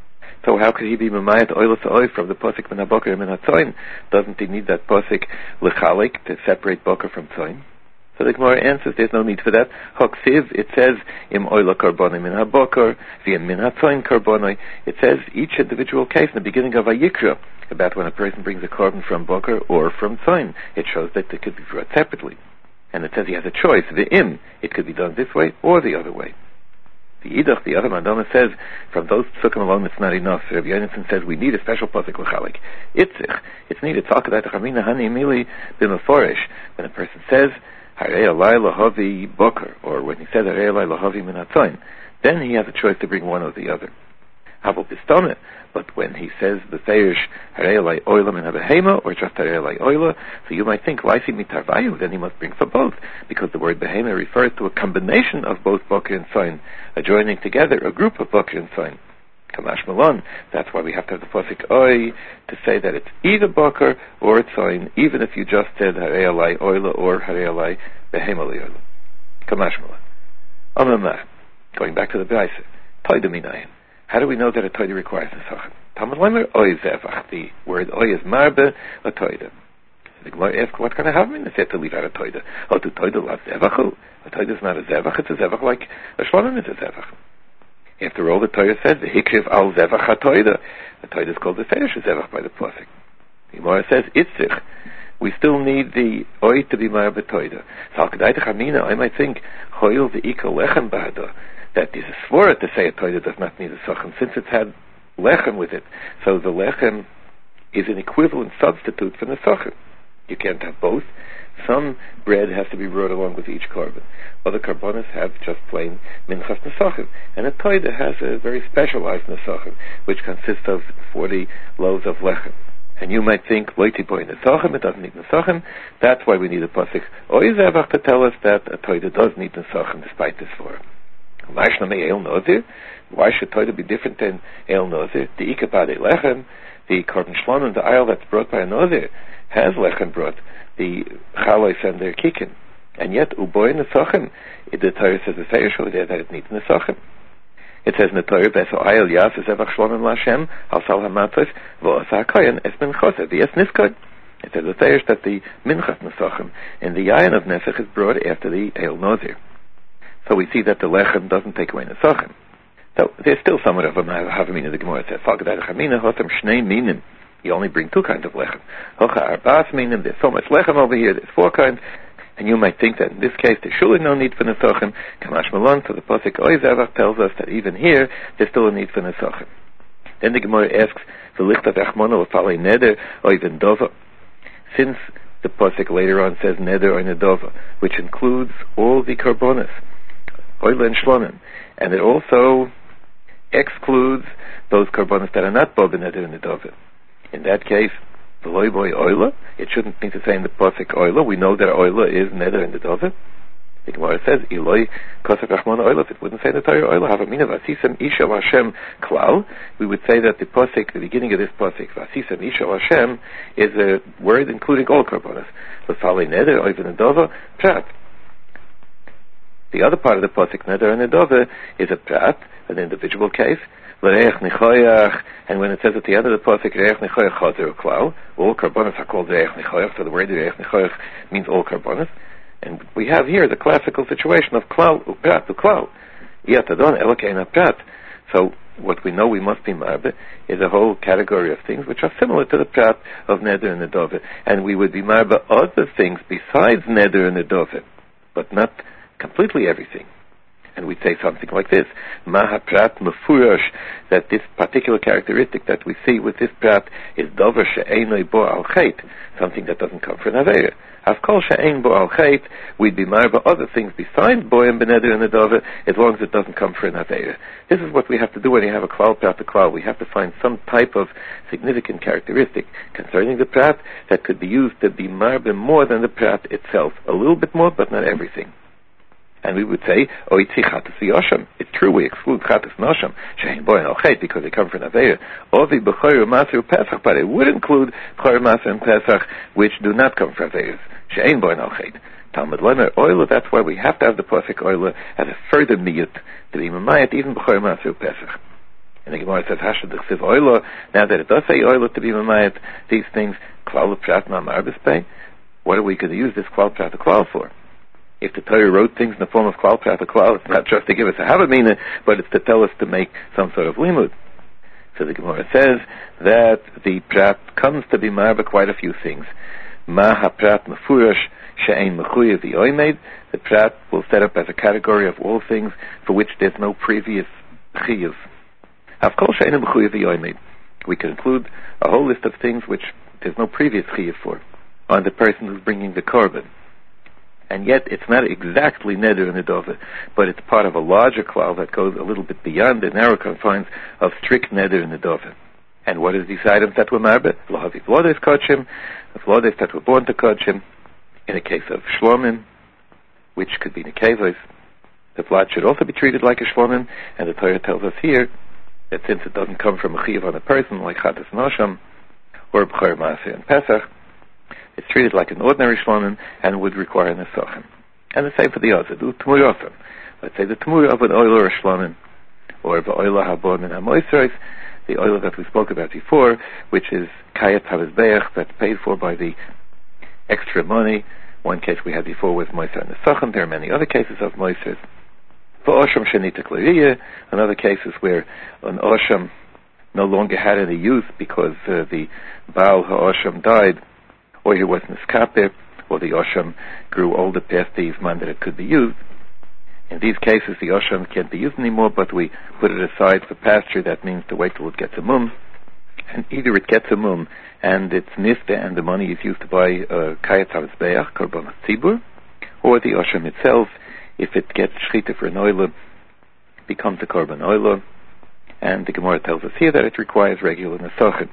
So how could he be mamayat oilas oy from the posik min haboker min hatzayin? Doesn't he need that posik l'chalik to separate boker from tzayin? So the Gemara answers there's no need for that. Hoksiv, it says im oila karbonai min haboker v'im min hatzayin karbonai. It says each individual case in the beginning of Vayikra about when a person brings a korban from boker or from tzayin. It shows that they could be brought separately. And it says he has a choice, v'im, it could be done this way or the other way. The Idach, the other Madonna, says, from those psukim alone it's not enough. Rabbi Yonasan says we need a special pasuk l'chalik. Itzich, it's needed. Talkadat chamina hani mili b'meforish. When a person says, harei alai lahavi boker, or when he says harei alai lahavi min hatzayin, then he has a choice to bring one or the other. Havel bistome, but when he says the Feish harei alai oila min ha-behema, or just harei alai oila, so you might think laisi mitarvayu, then he must bring for both, because the word behema refers to a combination of both boker and tzayin, joining together a group of boker and tzayin. Kamash malon, that's why we have to have the pasuk oy to say that it's either boker or tzayin, even if you just said harei alai oila or harei alai behema oila. Kamash malon. Amamah, going back to the Braisa, toida minayim. How do we know that a toida requires nesachim? Talmud Leimer oy zevach. The word oy is marbe a toida. The Gemara asks, what kind of havmin is it to leave out a toida? Oh, to toida la zevachu. A toida is not a zevach, it's a zevach like a shlonim is a zevach. After all, the Torah says, the hikriv al zevach ha-toida. The toida is called the feish zevach by the pasuk. The Gemara says, itzich. We still need the oy to be marbe toida. So al-kedai techamina, I might think, choyil the iko lechem ba'ada, that there's a svora to say a toida does not need a sachem, since it's had lechem with it. So the lechem is an equivalent substitute for the sachem. You can't have both. Some bread has to be brought along with each korban. Other korbanos have just plain minchas nesachim. And a toida has a very specialized nesachim, which consists of 40 loaves of lechem. And you might think, loiti boy nesachim, it doesn't need nesachim. That's why we need a pasuk oy zevach to tell us that a toida does need nesachim despite this svora. Why should toida be different than el nozir? The ikabade lechem, the korban shlonim, the aisle that's brought by a nozir, has lechem brought, the chalois and their kikin. And yet, uboy nesachim, the Torah says the Seir Shul that it needs nesachim. It says in the Torah, Beso Ayel Yas is Evach Shlomim Lashem, Al Sal HaMatzos, V'Osa HaKoyen, Es Ben Chosev, V'Yes Niskod. It says the Seir that the Minchas Nesachim in the Yayin of Nesach is brought after the Eil Nozir. So we see that the Lechem doesn't take away Nesachim. So there's still somewhat of a Havamina. The Gemara says, Falgadar Chamina, Hotam Shnei Minim. You only bring 2 kinds of Lechem. Hocha Arbas Minim, there's so much Lechem over here, there's 4 kinds. And you might think that in this case there surely no need for Nesachim. Kamash Malon, so the Pasuk Oy Zavach tells us that even here there's still a need for Nesachim. Then the Gemara asks, V'lichtav Echmono V'falei Neder Oy Vendova. Since the Pasuk later on says Neder Oy Nedova, which includes all the Karbonis, Oyle and Shlomim, and it also excludes those Karbonis that are not Bo B'Neder and Nedova. In that case, V'loi boy oila. It shouldn't mean to say in the pasuk oila. We know that oila is neder in the dove. The Gemara says iloi kosef rachmon oila. It wouldn't say in the Torah oila. Havamina vasisem isha Hashem klal. We would say that the pasuk, the beginning of this pasuk, vasisem isha Hashem, is a word including all karbonos. V'falei neder oiv in the dove prat. The other part of the pasuk neder in the dove is a prat, an individual case. And when it says at the end of the pasuk, Reich Nechoyach Chazer Klal, all karbonos are called Reich Nechoyach, so the word Reich Nechoyach means all karbonos. And we have here the classical situation of Klal, Uprat, Uklal. Yatadon, Elokein Uprat. So what we know we must be marbe is a whole category of things which are similar to the prat of Neder and Nedove. And we would be marbe other things besides Neder and Nedove, but not completely everything. And we'd say something like this: Maha prat mefurash, that this particular characteristic that we see with this prat is dover she'einoi bo al chet, something that doesn't come from Aveira. Afkol she'ein bo al chet, we'd be marba other things besides boyim beneder and nedove, as long as it doesn't come from Aveira. This is what we have to do when you have a klal prat to klal. We have to find some type of significant characteristic concerning the prat that could be used to be marba more than the prat itself. A little bit more, but not everything. And we would say, Oitzi Chatas Yosham. It's true, we exclude Chatas Nosham, Shein Boy and Ochet, because they come from Aveira. Ovi B'choyer Maser Pesach, but it would include Choyer Maser and Pesach, which do not come from Aveira. Shein Boy and Ochet. Talmud Lemer Oila, that's why we have to have the Pasuk Oila as a further miyut to be Mamayat, even B'choyer Maser Pesach. And the Gemara says, Hashad D'chsiv Oila, now that it does say Oila to be Mamayat, these things, Klal Pshat Ma'amar B'spei, what are we going to use this Klal Pshat to Klal for? If the Torah wrote things in the form of klal prat klal, it's not just to give us a havamina, but it's to tell us to make some sort of limud. So the Gemara says that the prat comes to be marba quite a few things. Ma ha prat mefurash she'ein mechuyev v'oimed. The prat will set up as a category of all things for which there's no previous chiyuv. Havkol she'ein mechuyev v'oimed. We can include a whole list of things which there's no previous chiyuv for on the person who's bringing the korban. And yet it's not exactly neder and nedove, but it's part of a larger klal that goes a little bit beyond the narrow confines of strict neder and nedove. And what is these items that were marbe? Lahavi vlodes kodshim, the vlodes that were born to kodshim. In the case of shlomim, which could be nekevos, the blood should also be treated like a shlomim. And the Torah tells us here that since it doesn't come from a chiyuv on a person like chatas nosham or b'chor maaseh and pesach, it's treated like an ordinary shlomim and would require an nesachim. And the same for the other. Do tmurosam. Let's say the tmur of an oil or a shlomim, or the oil habon and hamoisros, the oil that we spoke about before, which is kayat havizbeach, that's paid for by the extra money. One case we had before was moiser and nesachim. There are many other cases of moisers. For osham shenita klariya, another cases where an osham no longer had any use because the baal ha'osham died, or he was niskape, or the osham grew older past the man that it could be used. In these cases, the osham can't be used anymore, but we put it aside for pasture. That means to wait till it gets a mum. And either it gets a mum, and it's nifte, and the money is used to buy kayat havizbeach, korban tzibur, or the osham itself, if it gets shchita for an oila, becomes a korban oila. And the Gemara tells us here that it requires regular nesachim.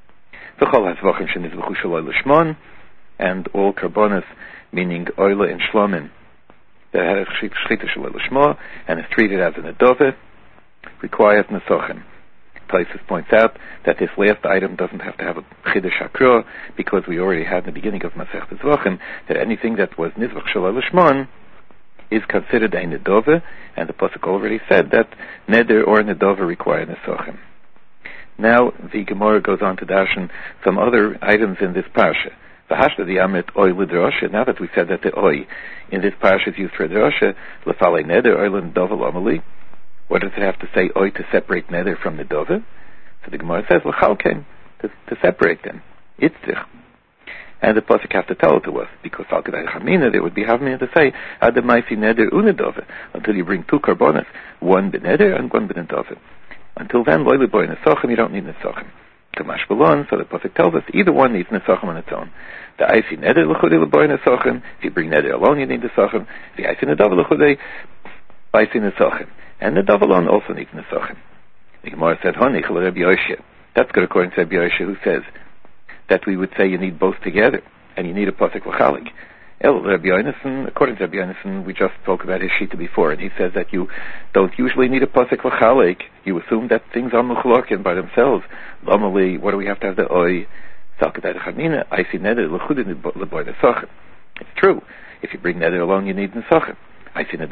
And all karbonos, meaning oila and shlomim, that had a shchita shel shmo and is treated as an adove, requires nesachim. Taisus points out that this last item doesn't have to have a Chidush Hakra, because we already had in the beginning of Masechtas Zvachim that anything that was Nizvach Shalal Lishman is considered a Nedova, and the Pasuk already said that Neder or Nedova require Nesachim. Now the Gemara goes on to dashen some other items in this parsha. V'hashta the Amit Oy L'Drasha. Now that we said that the Oy in this parsha is used for Drasha, L'Falei Neder Oy L'Nedova L'Amali. What does it have to say Oy to separate Neder from Nedova? So the Gemara says L'Chalkein, to separate them. Itzich. And the Pasuk have to tell it to us, because Al Kedai Chamina, there would be Havmina to say Adamaisi Neder Unedova, until you bring two karbonas, one b'Neder and one b'Nedova. Until then, Loy L'Boy Nesachim, you don't need Nesachim. Kamash Balon, so the Pasuk tells us either one needs Nesachim on its own. The Aisi Neder L'Chudei L'Boy Nesachim, if you bring Neder alone, you need Nesachim. The Aisi Nedova L'Chudei, Aisi Nesachim. And Nedova alone also needs Nesachim. The Gemara said, Honich L'Reb Yoshia. That's good according to Reb Yoshia, who says that we would say you need both together, and you need a Pasuk L'Chalik. Rabbi Yonason, according to Rabbi Yonason, we just spoke about his shita before, and he says that you don't usually need a pasuk l'chalik. You assume that things are muchlokin by themselves. Normally, what do we have to have the oy? It's true. If you bring neder alone, you need nesachim. The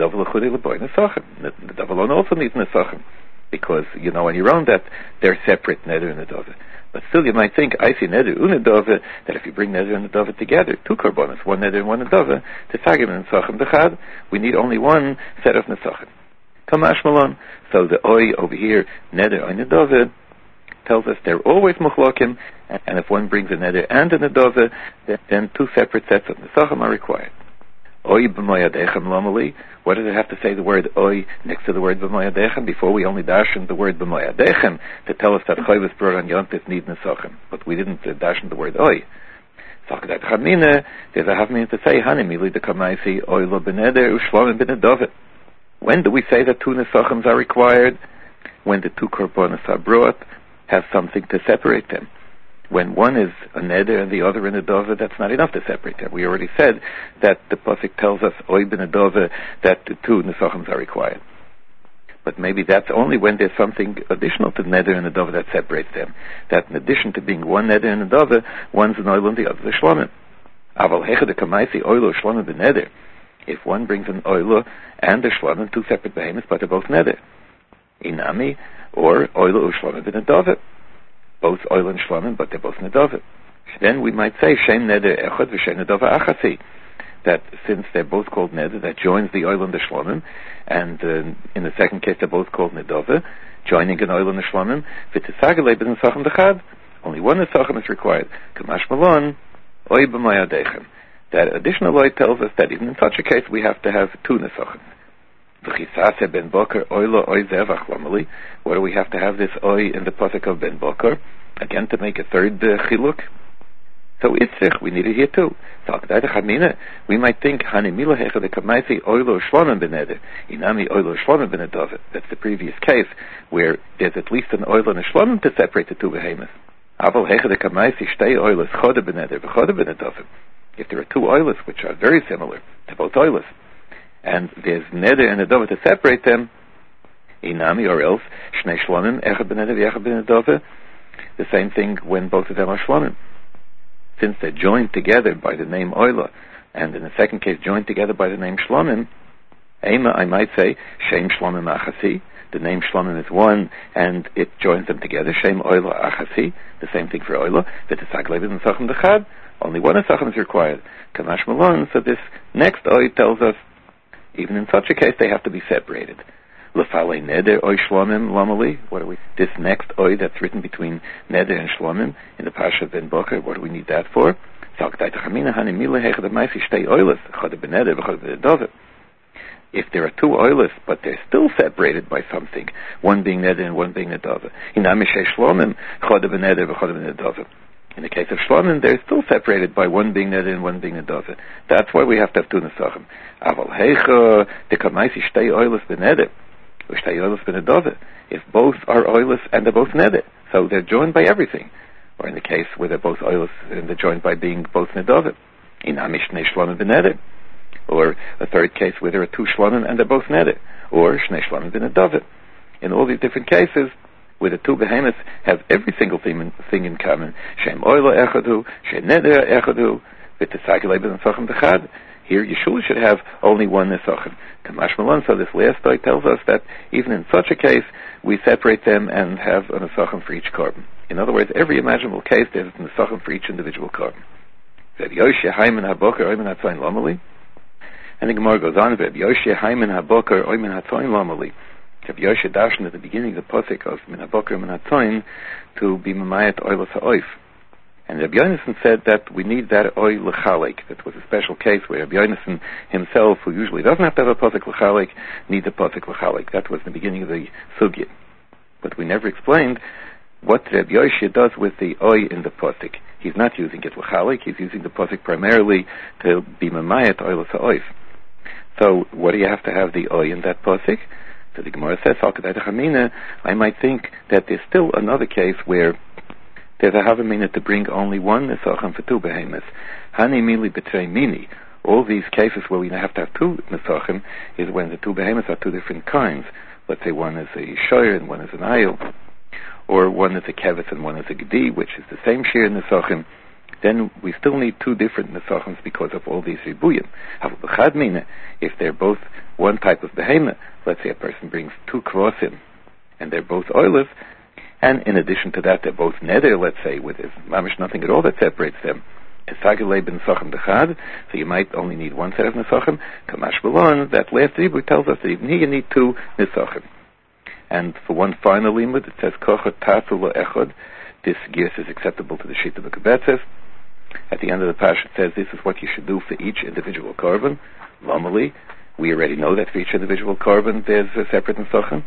dove alone also needs nesachim, because you know on your own that they're separate, neder and nedova. But still, you might think, I see neder unedova, that if you bring neder and nedova together, two karbonas, one neder and one nedova, to sagim and nesachim dechad, we need only one set of nesachim. Kamash malon. So the oy over here, neder and nedova, tells us they're always muchlokim, and if one brings a neder and a nedova, then two separate sets of nesachim are required. Oy b'moyadechem lomali. What does it have to say the word oy next to the word b'moyadechem? Before we only dashen the word b'moyadechem to tell us that chayvus brought on yontif need nesachim, but we didn't dashen the word oy. There's a havmina to say hanimili dekamaisi oy lo b'neder ushlamim b'nedovat. When do we say that two nesachims are required? When the two korbanos are brought, have something to separate them. When one is a neder and the other in a dova, that's not enough to separate them. We already said that the pasuk tells us oy ben a dova, that the two nesachims are required. But maybe that's only when there's something additional to the neder and the dova that separates them. That in addition to being one neder and a dova, one's an oil and the other's a shlomim. Aval hecha de kamaisi oilo shlomim ben neder. If one brings an oilo and a shlomim, two separate behemoths, but they're both neder. Inami, or oilo shlomim ben a dova. Both oil and shlamim, but they're both nedova. Then we might say shem neder echad v'shem nedova achasi, that since they're both called neder, that joins the oil and the shlamim, and in the second case they're both called nedova, joining an oil and the shlamim, v'tisagalei b'nesachim dechad, only one nesachim is required. Kamash malon oy b'mayadechem. That additional oy tells us that even in such a case we have to have two nesachim. V'chisase ben boker oilo oy zevach lamali. What do we have to have this oy in the pasuk of ben boker? Again, to make a third chiluk. So itzich, we need it here too. We might think hanimila hecha de kamaisi oilo shlonim beneder inami oilo shlonim benedove. That's the previous case where there's at least an oil and a shlonim to separate the two behemoths. Aval hecha de kamaisi shtei oilos chode beneder v'chode benedove. If there are two oilos which are very similar, they're both oilos, and there's neder and nedova to separate them, inami, or else shnei shlonim echad beneder v'echad benedova. The same thing when both of them are shlonim. Since they're joined together by the name oila, and in the second case joined together by the name shlomim, ema, I might say shem shlomim achasi. The name shlomim is one, and it joins them together. Shem oila achasi. The same thing for oila. V'tisaglei b'nesachim dechad. Only one nesachim is required. Kamash malon. So this next oy tells us, even in such a case, they have to be separated. L'falei neder oy shlomim lamali. What are we? This next oy that's written between neder and shlomim in the parsha ben boker. What do we need that for? If there are two oilas, but they're still separated by something, one being neder and one being nedova. In the case of shlomim, they're still separated by one being neder and one being nedova. That's why we have to have two nesachim. Aval heicha dekamaisi shtei oilas beneder. If both are oilus and they're both neder, so they're joined by everything. Or in the case where they're both oilus and they're joined by being both nedova. Inami shnei shlonim beneder. Or a third case where there are two shlonim and they're both neder. Or shnei shlonim benedova. In all these different cases, where the two behemoths have every single thing in common. Shem oila echadu, shem neder echadu, with the Sagilei ben Nesachim dechad. Here, Yeshua should have only one Nesachim. Kamash Malon, so this last day tells us that even in such a case, we separate them and have a Nesachim for each carbon. In other words, every imaginable case, there's a Nesachim for each individual carbon. And the Gemara goes on, Reb Yoshe Haimin HaBoker Oy Min HaTzoyin Lamali. Reb Yoshe dashed at the beginning of the Pasuk of Min HaBoker Min HaTzoyin to be Mamayat Oilos HaOif. And Reb Yonason said that we need that Oy L'Chalek. That was a special case where Reb Yonason himself, who usually doesn't have to have a Pasuk L'Chalek, needs a Pasuk L'Chalek. That was the beginning of the Sugya. But we never explained what Reb Yoshe does with the Oy in the Pasuk. He's not using it L'Chalek, he's using the Pasuk primarily to be Mamayat Oilos HaOif. So, what do you have to have the Oy in that Pasuk? So the Gemara says, I might think that there's still another case where there's a Havamina to bring only one Nesachim for two behemoths. Hani mili betray mini. All these cases where we have to have two Nesachim is when the two behemoths are two different kinds. Let's say one is a Shoyer and one is an Ayil. Or one is a Kevis and one is a Gedi, which is the same share in Nesachim. Then we still need two different Nesachims because of all these Ribuyim. If they're both one type of behemoth, let's say a person brings two Kvosim, and they're both oilers, and in addition to that they're both Neder, let's say, with mamish nothing at all that separates them, so you might only need one set of Nesachim. Kamash Balon, that last Ribuy tells us that even here you need two Nesachim. And for one final limud, it says, Kochot Tafu Lo Echod. This gears is acceptable to the Shita B'Kabetzes. At the end of the parsha, it says this is what you should do for each individual carbon. Normally, we already know that for each individual carbon there's a separate Nesachim.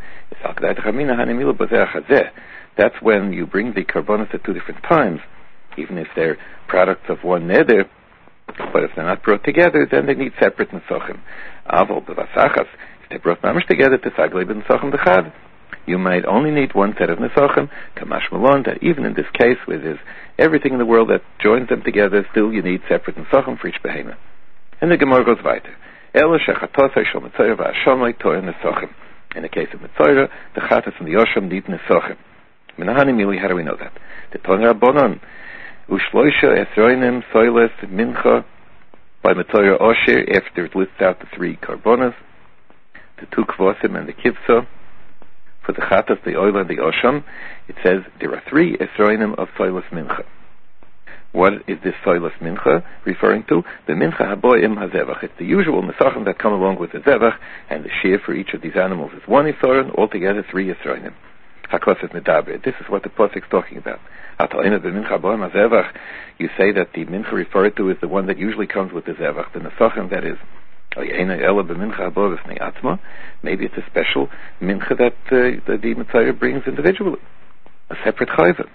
That's when you bring the carbonos at two different times, even if they're products of one neder. But if they're not brought together, then they need separate Nesachim. Avol b'vasachas, if they're brought mamish together to Saglei b'Nesachim dechad, you might only need one set of Nesachim, Kamash Malon, that even in this case where there's everything in the world that joins them together, still you need separate Nesachim for each behemoth. And the Gemara goes weiter. Ela shechatosai shel Mitzorah v'Hashamai toer Nesachim. In the case of Mitzorah, the Chatas and the Yosham need Nesachim. Menahani mili, how do we know that? The Toner Rabbanon, Ushloisha Esroinim Soiles Mincha, by Mitzorah Osher, after it lists out the three Karbonas, the two Kvosim and the Kivsa. For the Chatas, the Oila, and the Osham, it says there are three Esroinim of Soilas Mincha. What is this Soilas Mincha referring to? The Mincha Haboim HaZevach. It's the usual Nesachim that come along with the Zevach, and the shear for each of these animals is one Esorin, altogether three Esroinim. HaKosef Medaber. This is what the Pasuk is talking about. You say that the Mincha referred to is the one that usually comes with the Zevach, the Nesachim that is. Maybe it's a special mincha that the Mitzayah brings individually, a separate chayva.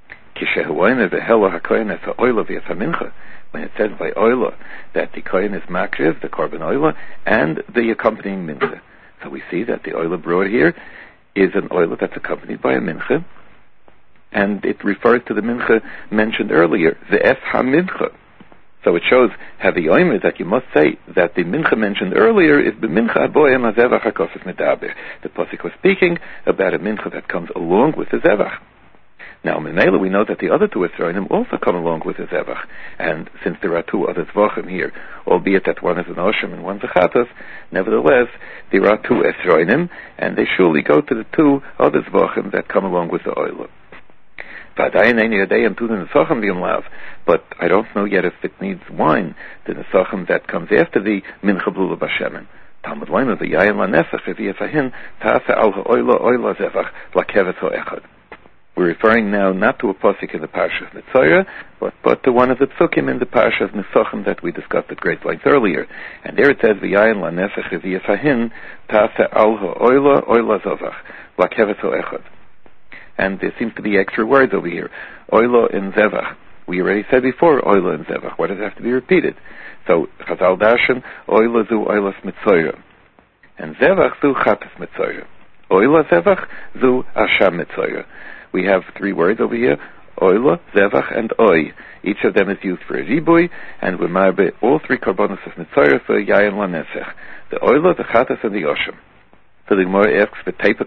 When it says by oila that the kohen is makriv, the korban oila, and the accompanying mincha. So we see that the oila brought here is an oila that's accompanied by a mincha, and it refers to the mincha mentioned earlier, the es ha-mincha. So it shows Haviyomid that you must say that the mincha mentioned earlier is the mincha aboyim hazevach hakosef medaber. The pasuk was speaking about a mincha that comes along with the zevach. Now, Memela, we know that the other two Esroinim also come along with the zevach, and since there are two other zvachim here, albeit that one is an Osham and one's a Chatas, nevertheless there are two Esroinim, and they surely go to the two other zvachim that come along with the oil. But I don't know yet if it needs wine, the Nesachim that comes after the Mincha Blula Bashemen. Talmud Lema v'yayin lanesach v'yefahin ta'asa al ha'oila oila zevach lakevet ha'echad. We're referring now not to a pasuk in the Parsha of Mitzorah, but to one of the psukim in the Parsha of Nesachim that we discussed at great length earlier. And there it says v'yayin lanesach v'yefahin ta'asa al ha'oila oila zevach lakevet ha'echad. And there seems to be extra words over here. Oila and Zevach. We already said before, Oila and Zevach. Why does it have to be repeated? So, Chazal Darshan, Oila zu Oilas Mitzorah. And Zevach zu Chatas Mitzorah. Oila Zevach zu Asham Mitzorah. We have three words over here. Oila, Zevach, and Oi. Each of them is used for a Ribuy, and we marbe all three Karbonos of Mitzorah for Yayin Lanesech. The Oila, the Chatas, and the Osham. So the Gemara asks,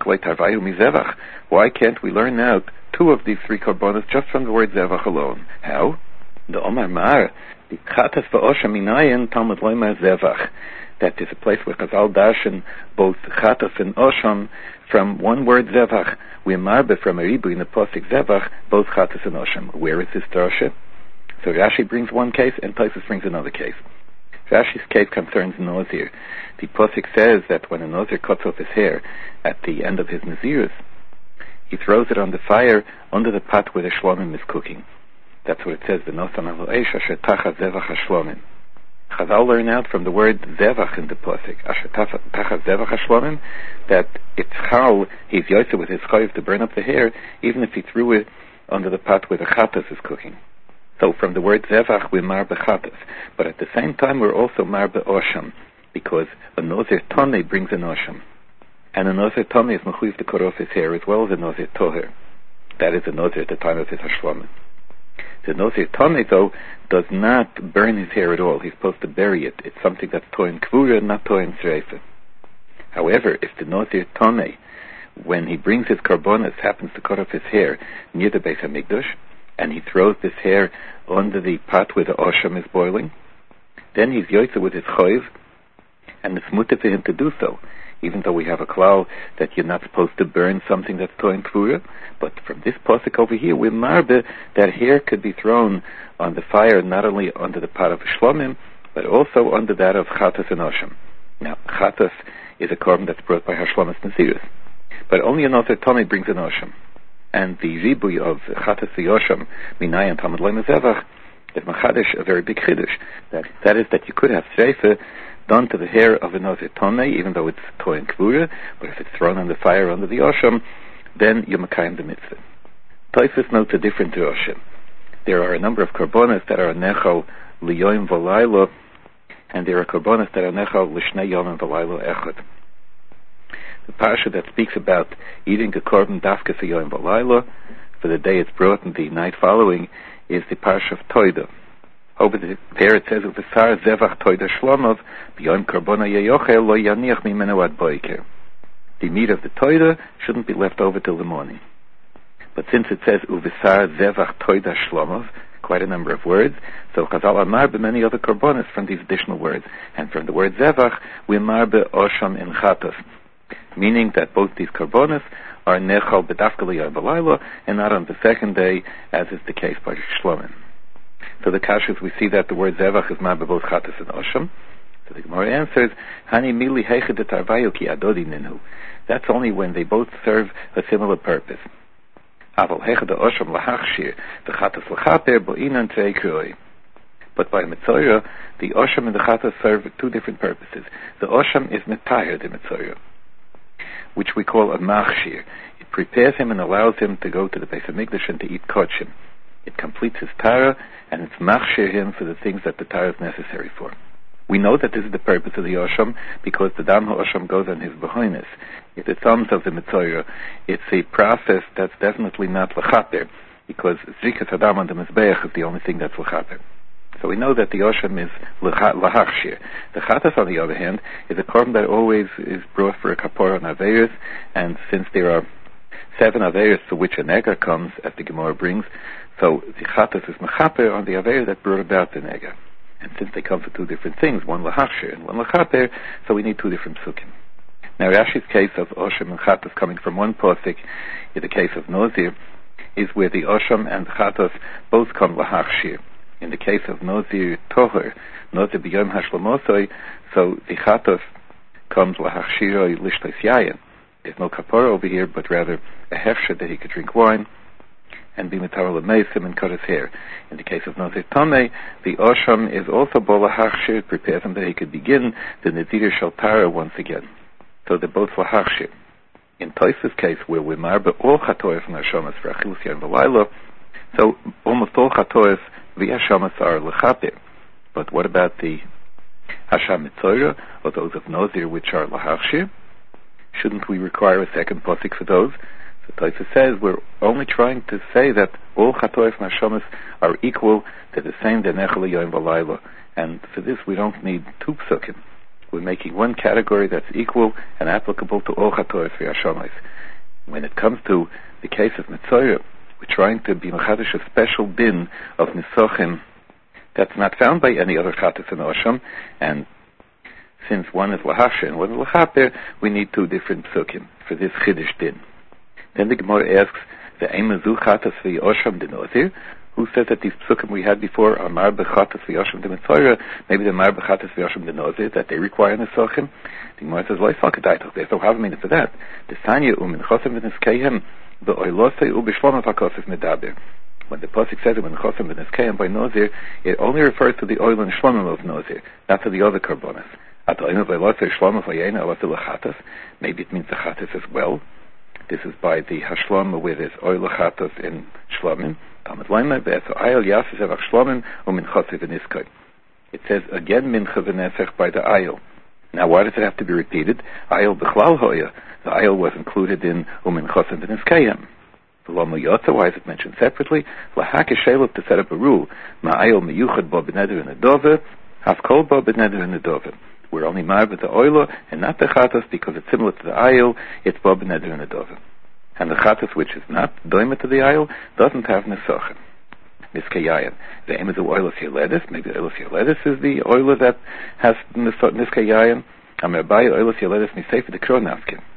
why can't we learn out two of these three korbanos just from the word zevach alone? How? The Omar Mar, the chatas v'osham minayin Talmud loymar zevach. That is a place where Chazal darshan both chatas and osham from one word zevach. We marbe from a ribu in the posik zevach, both chatas and osham. Where is this drasha? So Rashi brings one case and Tosfos brings another case. Rashi's case concerns Nazir. The posik says that when a Nazir cuts off his hair at the end of his Nazirus, he throws it on the fire under the pot where the shlomim is cooking. That's what it says, the Nosan Alo Eish Asher Tachas Zevach HaShlomim. Chazal learn out from the word Zevach in the posik, Asher Tachas Zevach HaShlomim, that it's Chal, he's Yosef with his chayiv to burn up the hair, even if he threw it under the pot where the chatas is cooking. So from the word zevach, we're mar bechatas. But at the same time, we're also mar be'osham, because a Nazir Tonei brings an osham. And a Nazir Tonei is mechuyev to cut off his hair, as well as a Nazir Toher. That is a Nazir at the time of his hashlamim. The Nazir Tonei, though, does not burn his hair at all. He's supposed to bury it. It's something that's toin kvura, not toin sreifa. However, if the Nazir Tonei, when he brings his karbonas, happens to cut off his hair near the Beis HaMikdash, and he throws this hair under the pot where the osham is boiling, then he's yoytze with his choiv, and it's mutter for him to do so, even though we have a klal that you're not supposed to burn something that's toin kvura. But from this posik over here, we're marbe that hair could be thrown on the fire, not only under the pot of shlomim, but also under that of chatas and osham. Now, chatas is a korban that's brought by hashlomas nazirus, but only another Tomei brings an osham. And the ribui of chatas v'yosham minayin Talmud loymar zevach is machadish, a very big chiddush. That is that you could have sreifa done to the hair of a Nazir Tonei, even though it's toy and kvura, but if it's thrown on the fire under the osham, then you makayim the mitzvah. Tosfos notes a different drasha. There are a number of korbanos that are nechal liyoim v'laylo, and there are korbanos that are nechal l'shnei yomim v'laylo echad. The parsha that speaks about eating a korban dafka for Yom V'Layla, for the day it's brought and the night following, is the parsha of Toida. Over there it says, "V'sar zevach Toida shlomov b'yom karbona yeyochel lo yaniach mimenu ad boiker." The meat of the Toida shouldn't be left over till the morning. But since it says "Uv'sar zevach Toida shlomov," quite a number of words, so Chazal amar b'many other korbanos from these additional words, and from the word zevach we amar be'osham in chatos, meaning that both these korbanos are nechal b'dafka l'yom v'layla, and not on the second day, as is the case by shlomim. So the kashas, we see that the word zevach is mar both chatas and osham. So the Gemara answers, Hani mili heichad etarvayu ki adodi ninu. That's only when they both serve a similar purpose. Aval heichad osham lahachshir v'chatas l'chaper bo'inan trei kroi. But by Mitzorah, the osham and the chatas serve two different purposes. The osham is metayr the Mitzorah, which we call a machshir. It prepares him and allows him to go to the Beis HaMikdash and to eat kodshim. It completes his tara, and it's machshir him for the things that the tara is necessary for. We know that this is the purpose of the osham because the dam ha'osham goes on his behoinus. If the thumbs of the Mitzorah, it's a process that's definitely not l'chaper, because zrikas adam on the mizbeach is the only thing that's l'chaper. So we know that the osham is lahachshir. The chatas, on the other hand, is a korban that always is brought for a kapor on averis, and since there are 7 averis for which a nega comes, as the Gemara brings, so the chatas is mechaper on the averis that brought about the nega. And since they come for two different things, one lahachshir and one lachaper, so we need two different psukim. Now Rashi's case of osham and chatas coming from one posik, in the case of Nazir, is where the osham and chatas both come lahachshir. In the case of Nazir Toher, Nazir b'yom hashlamosoi, so the chatos comes lahachshiroi lishtos yayin. There's no kapara over here, but rather a hefsher that he could drink wine and be metarol l'meisim and cut his hair. In the case of Nazir Tamei, the osham is also bo lahachshir, it prepares him that he could begin the Nazir Shaltara once again. So they're both lahachshir. In Tosfos' case, where we marbe all chatois from Hashemas for achilus yom v'laylo, so almost all chatois v'yashamas are l'chaper. But what about the hasham mitzorah, or those of Nazir, which are lahachshir? Shouldn't we require a second posik for those? So Tosfos says we're only trying to say that all chatois and hashamas are equal to the same denechel yom v'laylo, and for this we don't need two psukim. We're making one category that's equal and applicable to all Chatoras v'Yashamis. When it comes to the case of Mitzorah, we're trying to be mechadish a special din of Nisochim that's not found by any other Chatas in Osham, and since one is Lahasha and one is Lachaper, we need two different psukim for this Chiddush din. Then the Gemara asks, the Eimazu Chatas v'Yosham de Nozir, who says that these psukim we had before are Mar B'Chatas v'Yosham de Mitzorah, maybe the Mar B'Chatas v'Yosham de Nozir, that they require Nisochim? The Gemara says, Loi Salkadaitach, there's no Havamina for that. The Sanya U'Minchosim v'Niskeihem v'Oilosei U'Bishlomav HaKosef Medaber. When the Pasuk says it, when Chosim v'Niskeihem by Nozir, it only refers to the oil and shlomim of Nozir, not to the other karbonas. Maybe it means the chatas as well. This is by the hashlama where there's oil chatas in shlomim. It says again mincha v'nefech by the ayil. Now why does it have to be repeated? Ayil b'chlal hoya. The ayil was included in umin chosim v'niskayim. The Lama Yotza, why is it mentioned separately? Lahaka shelov, to set up a rule. Ma'ayil miyuchad bo b'neder in a dove, hafkol bo b'neder in a dove. We're only married with the oilo and not the chatas because it's similar to the ayil, it's bo b'neder in a dove. And the chatas, which is not doima to the ayil, doesn't have nesochem. Niskayayim. The aim is the oil of Yeledis. Maybe the oil of Yeledis is the oil that has Niskayayim. Amerbai oil of Yeledis miseif the Kronaskin.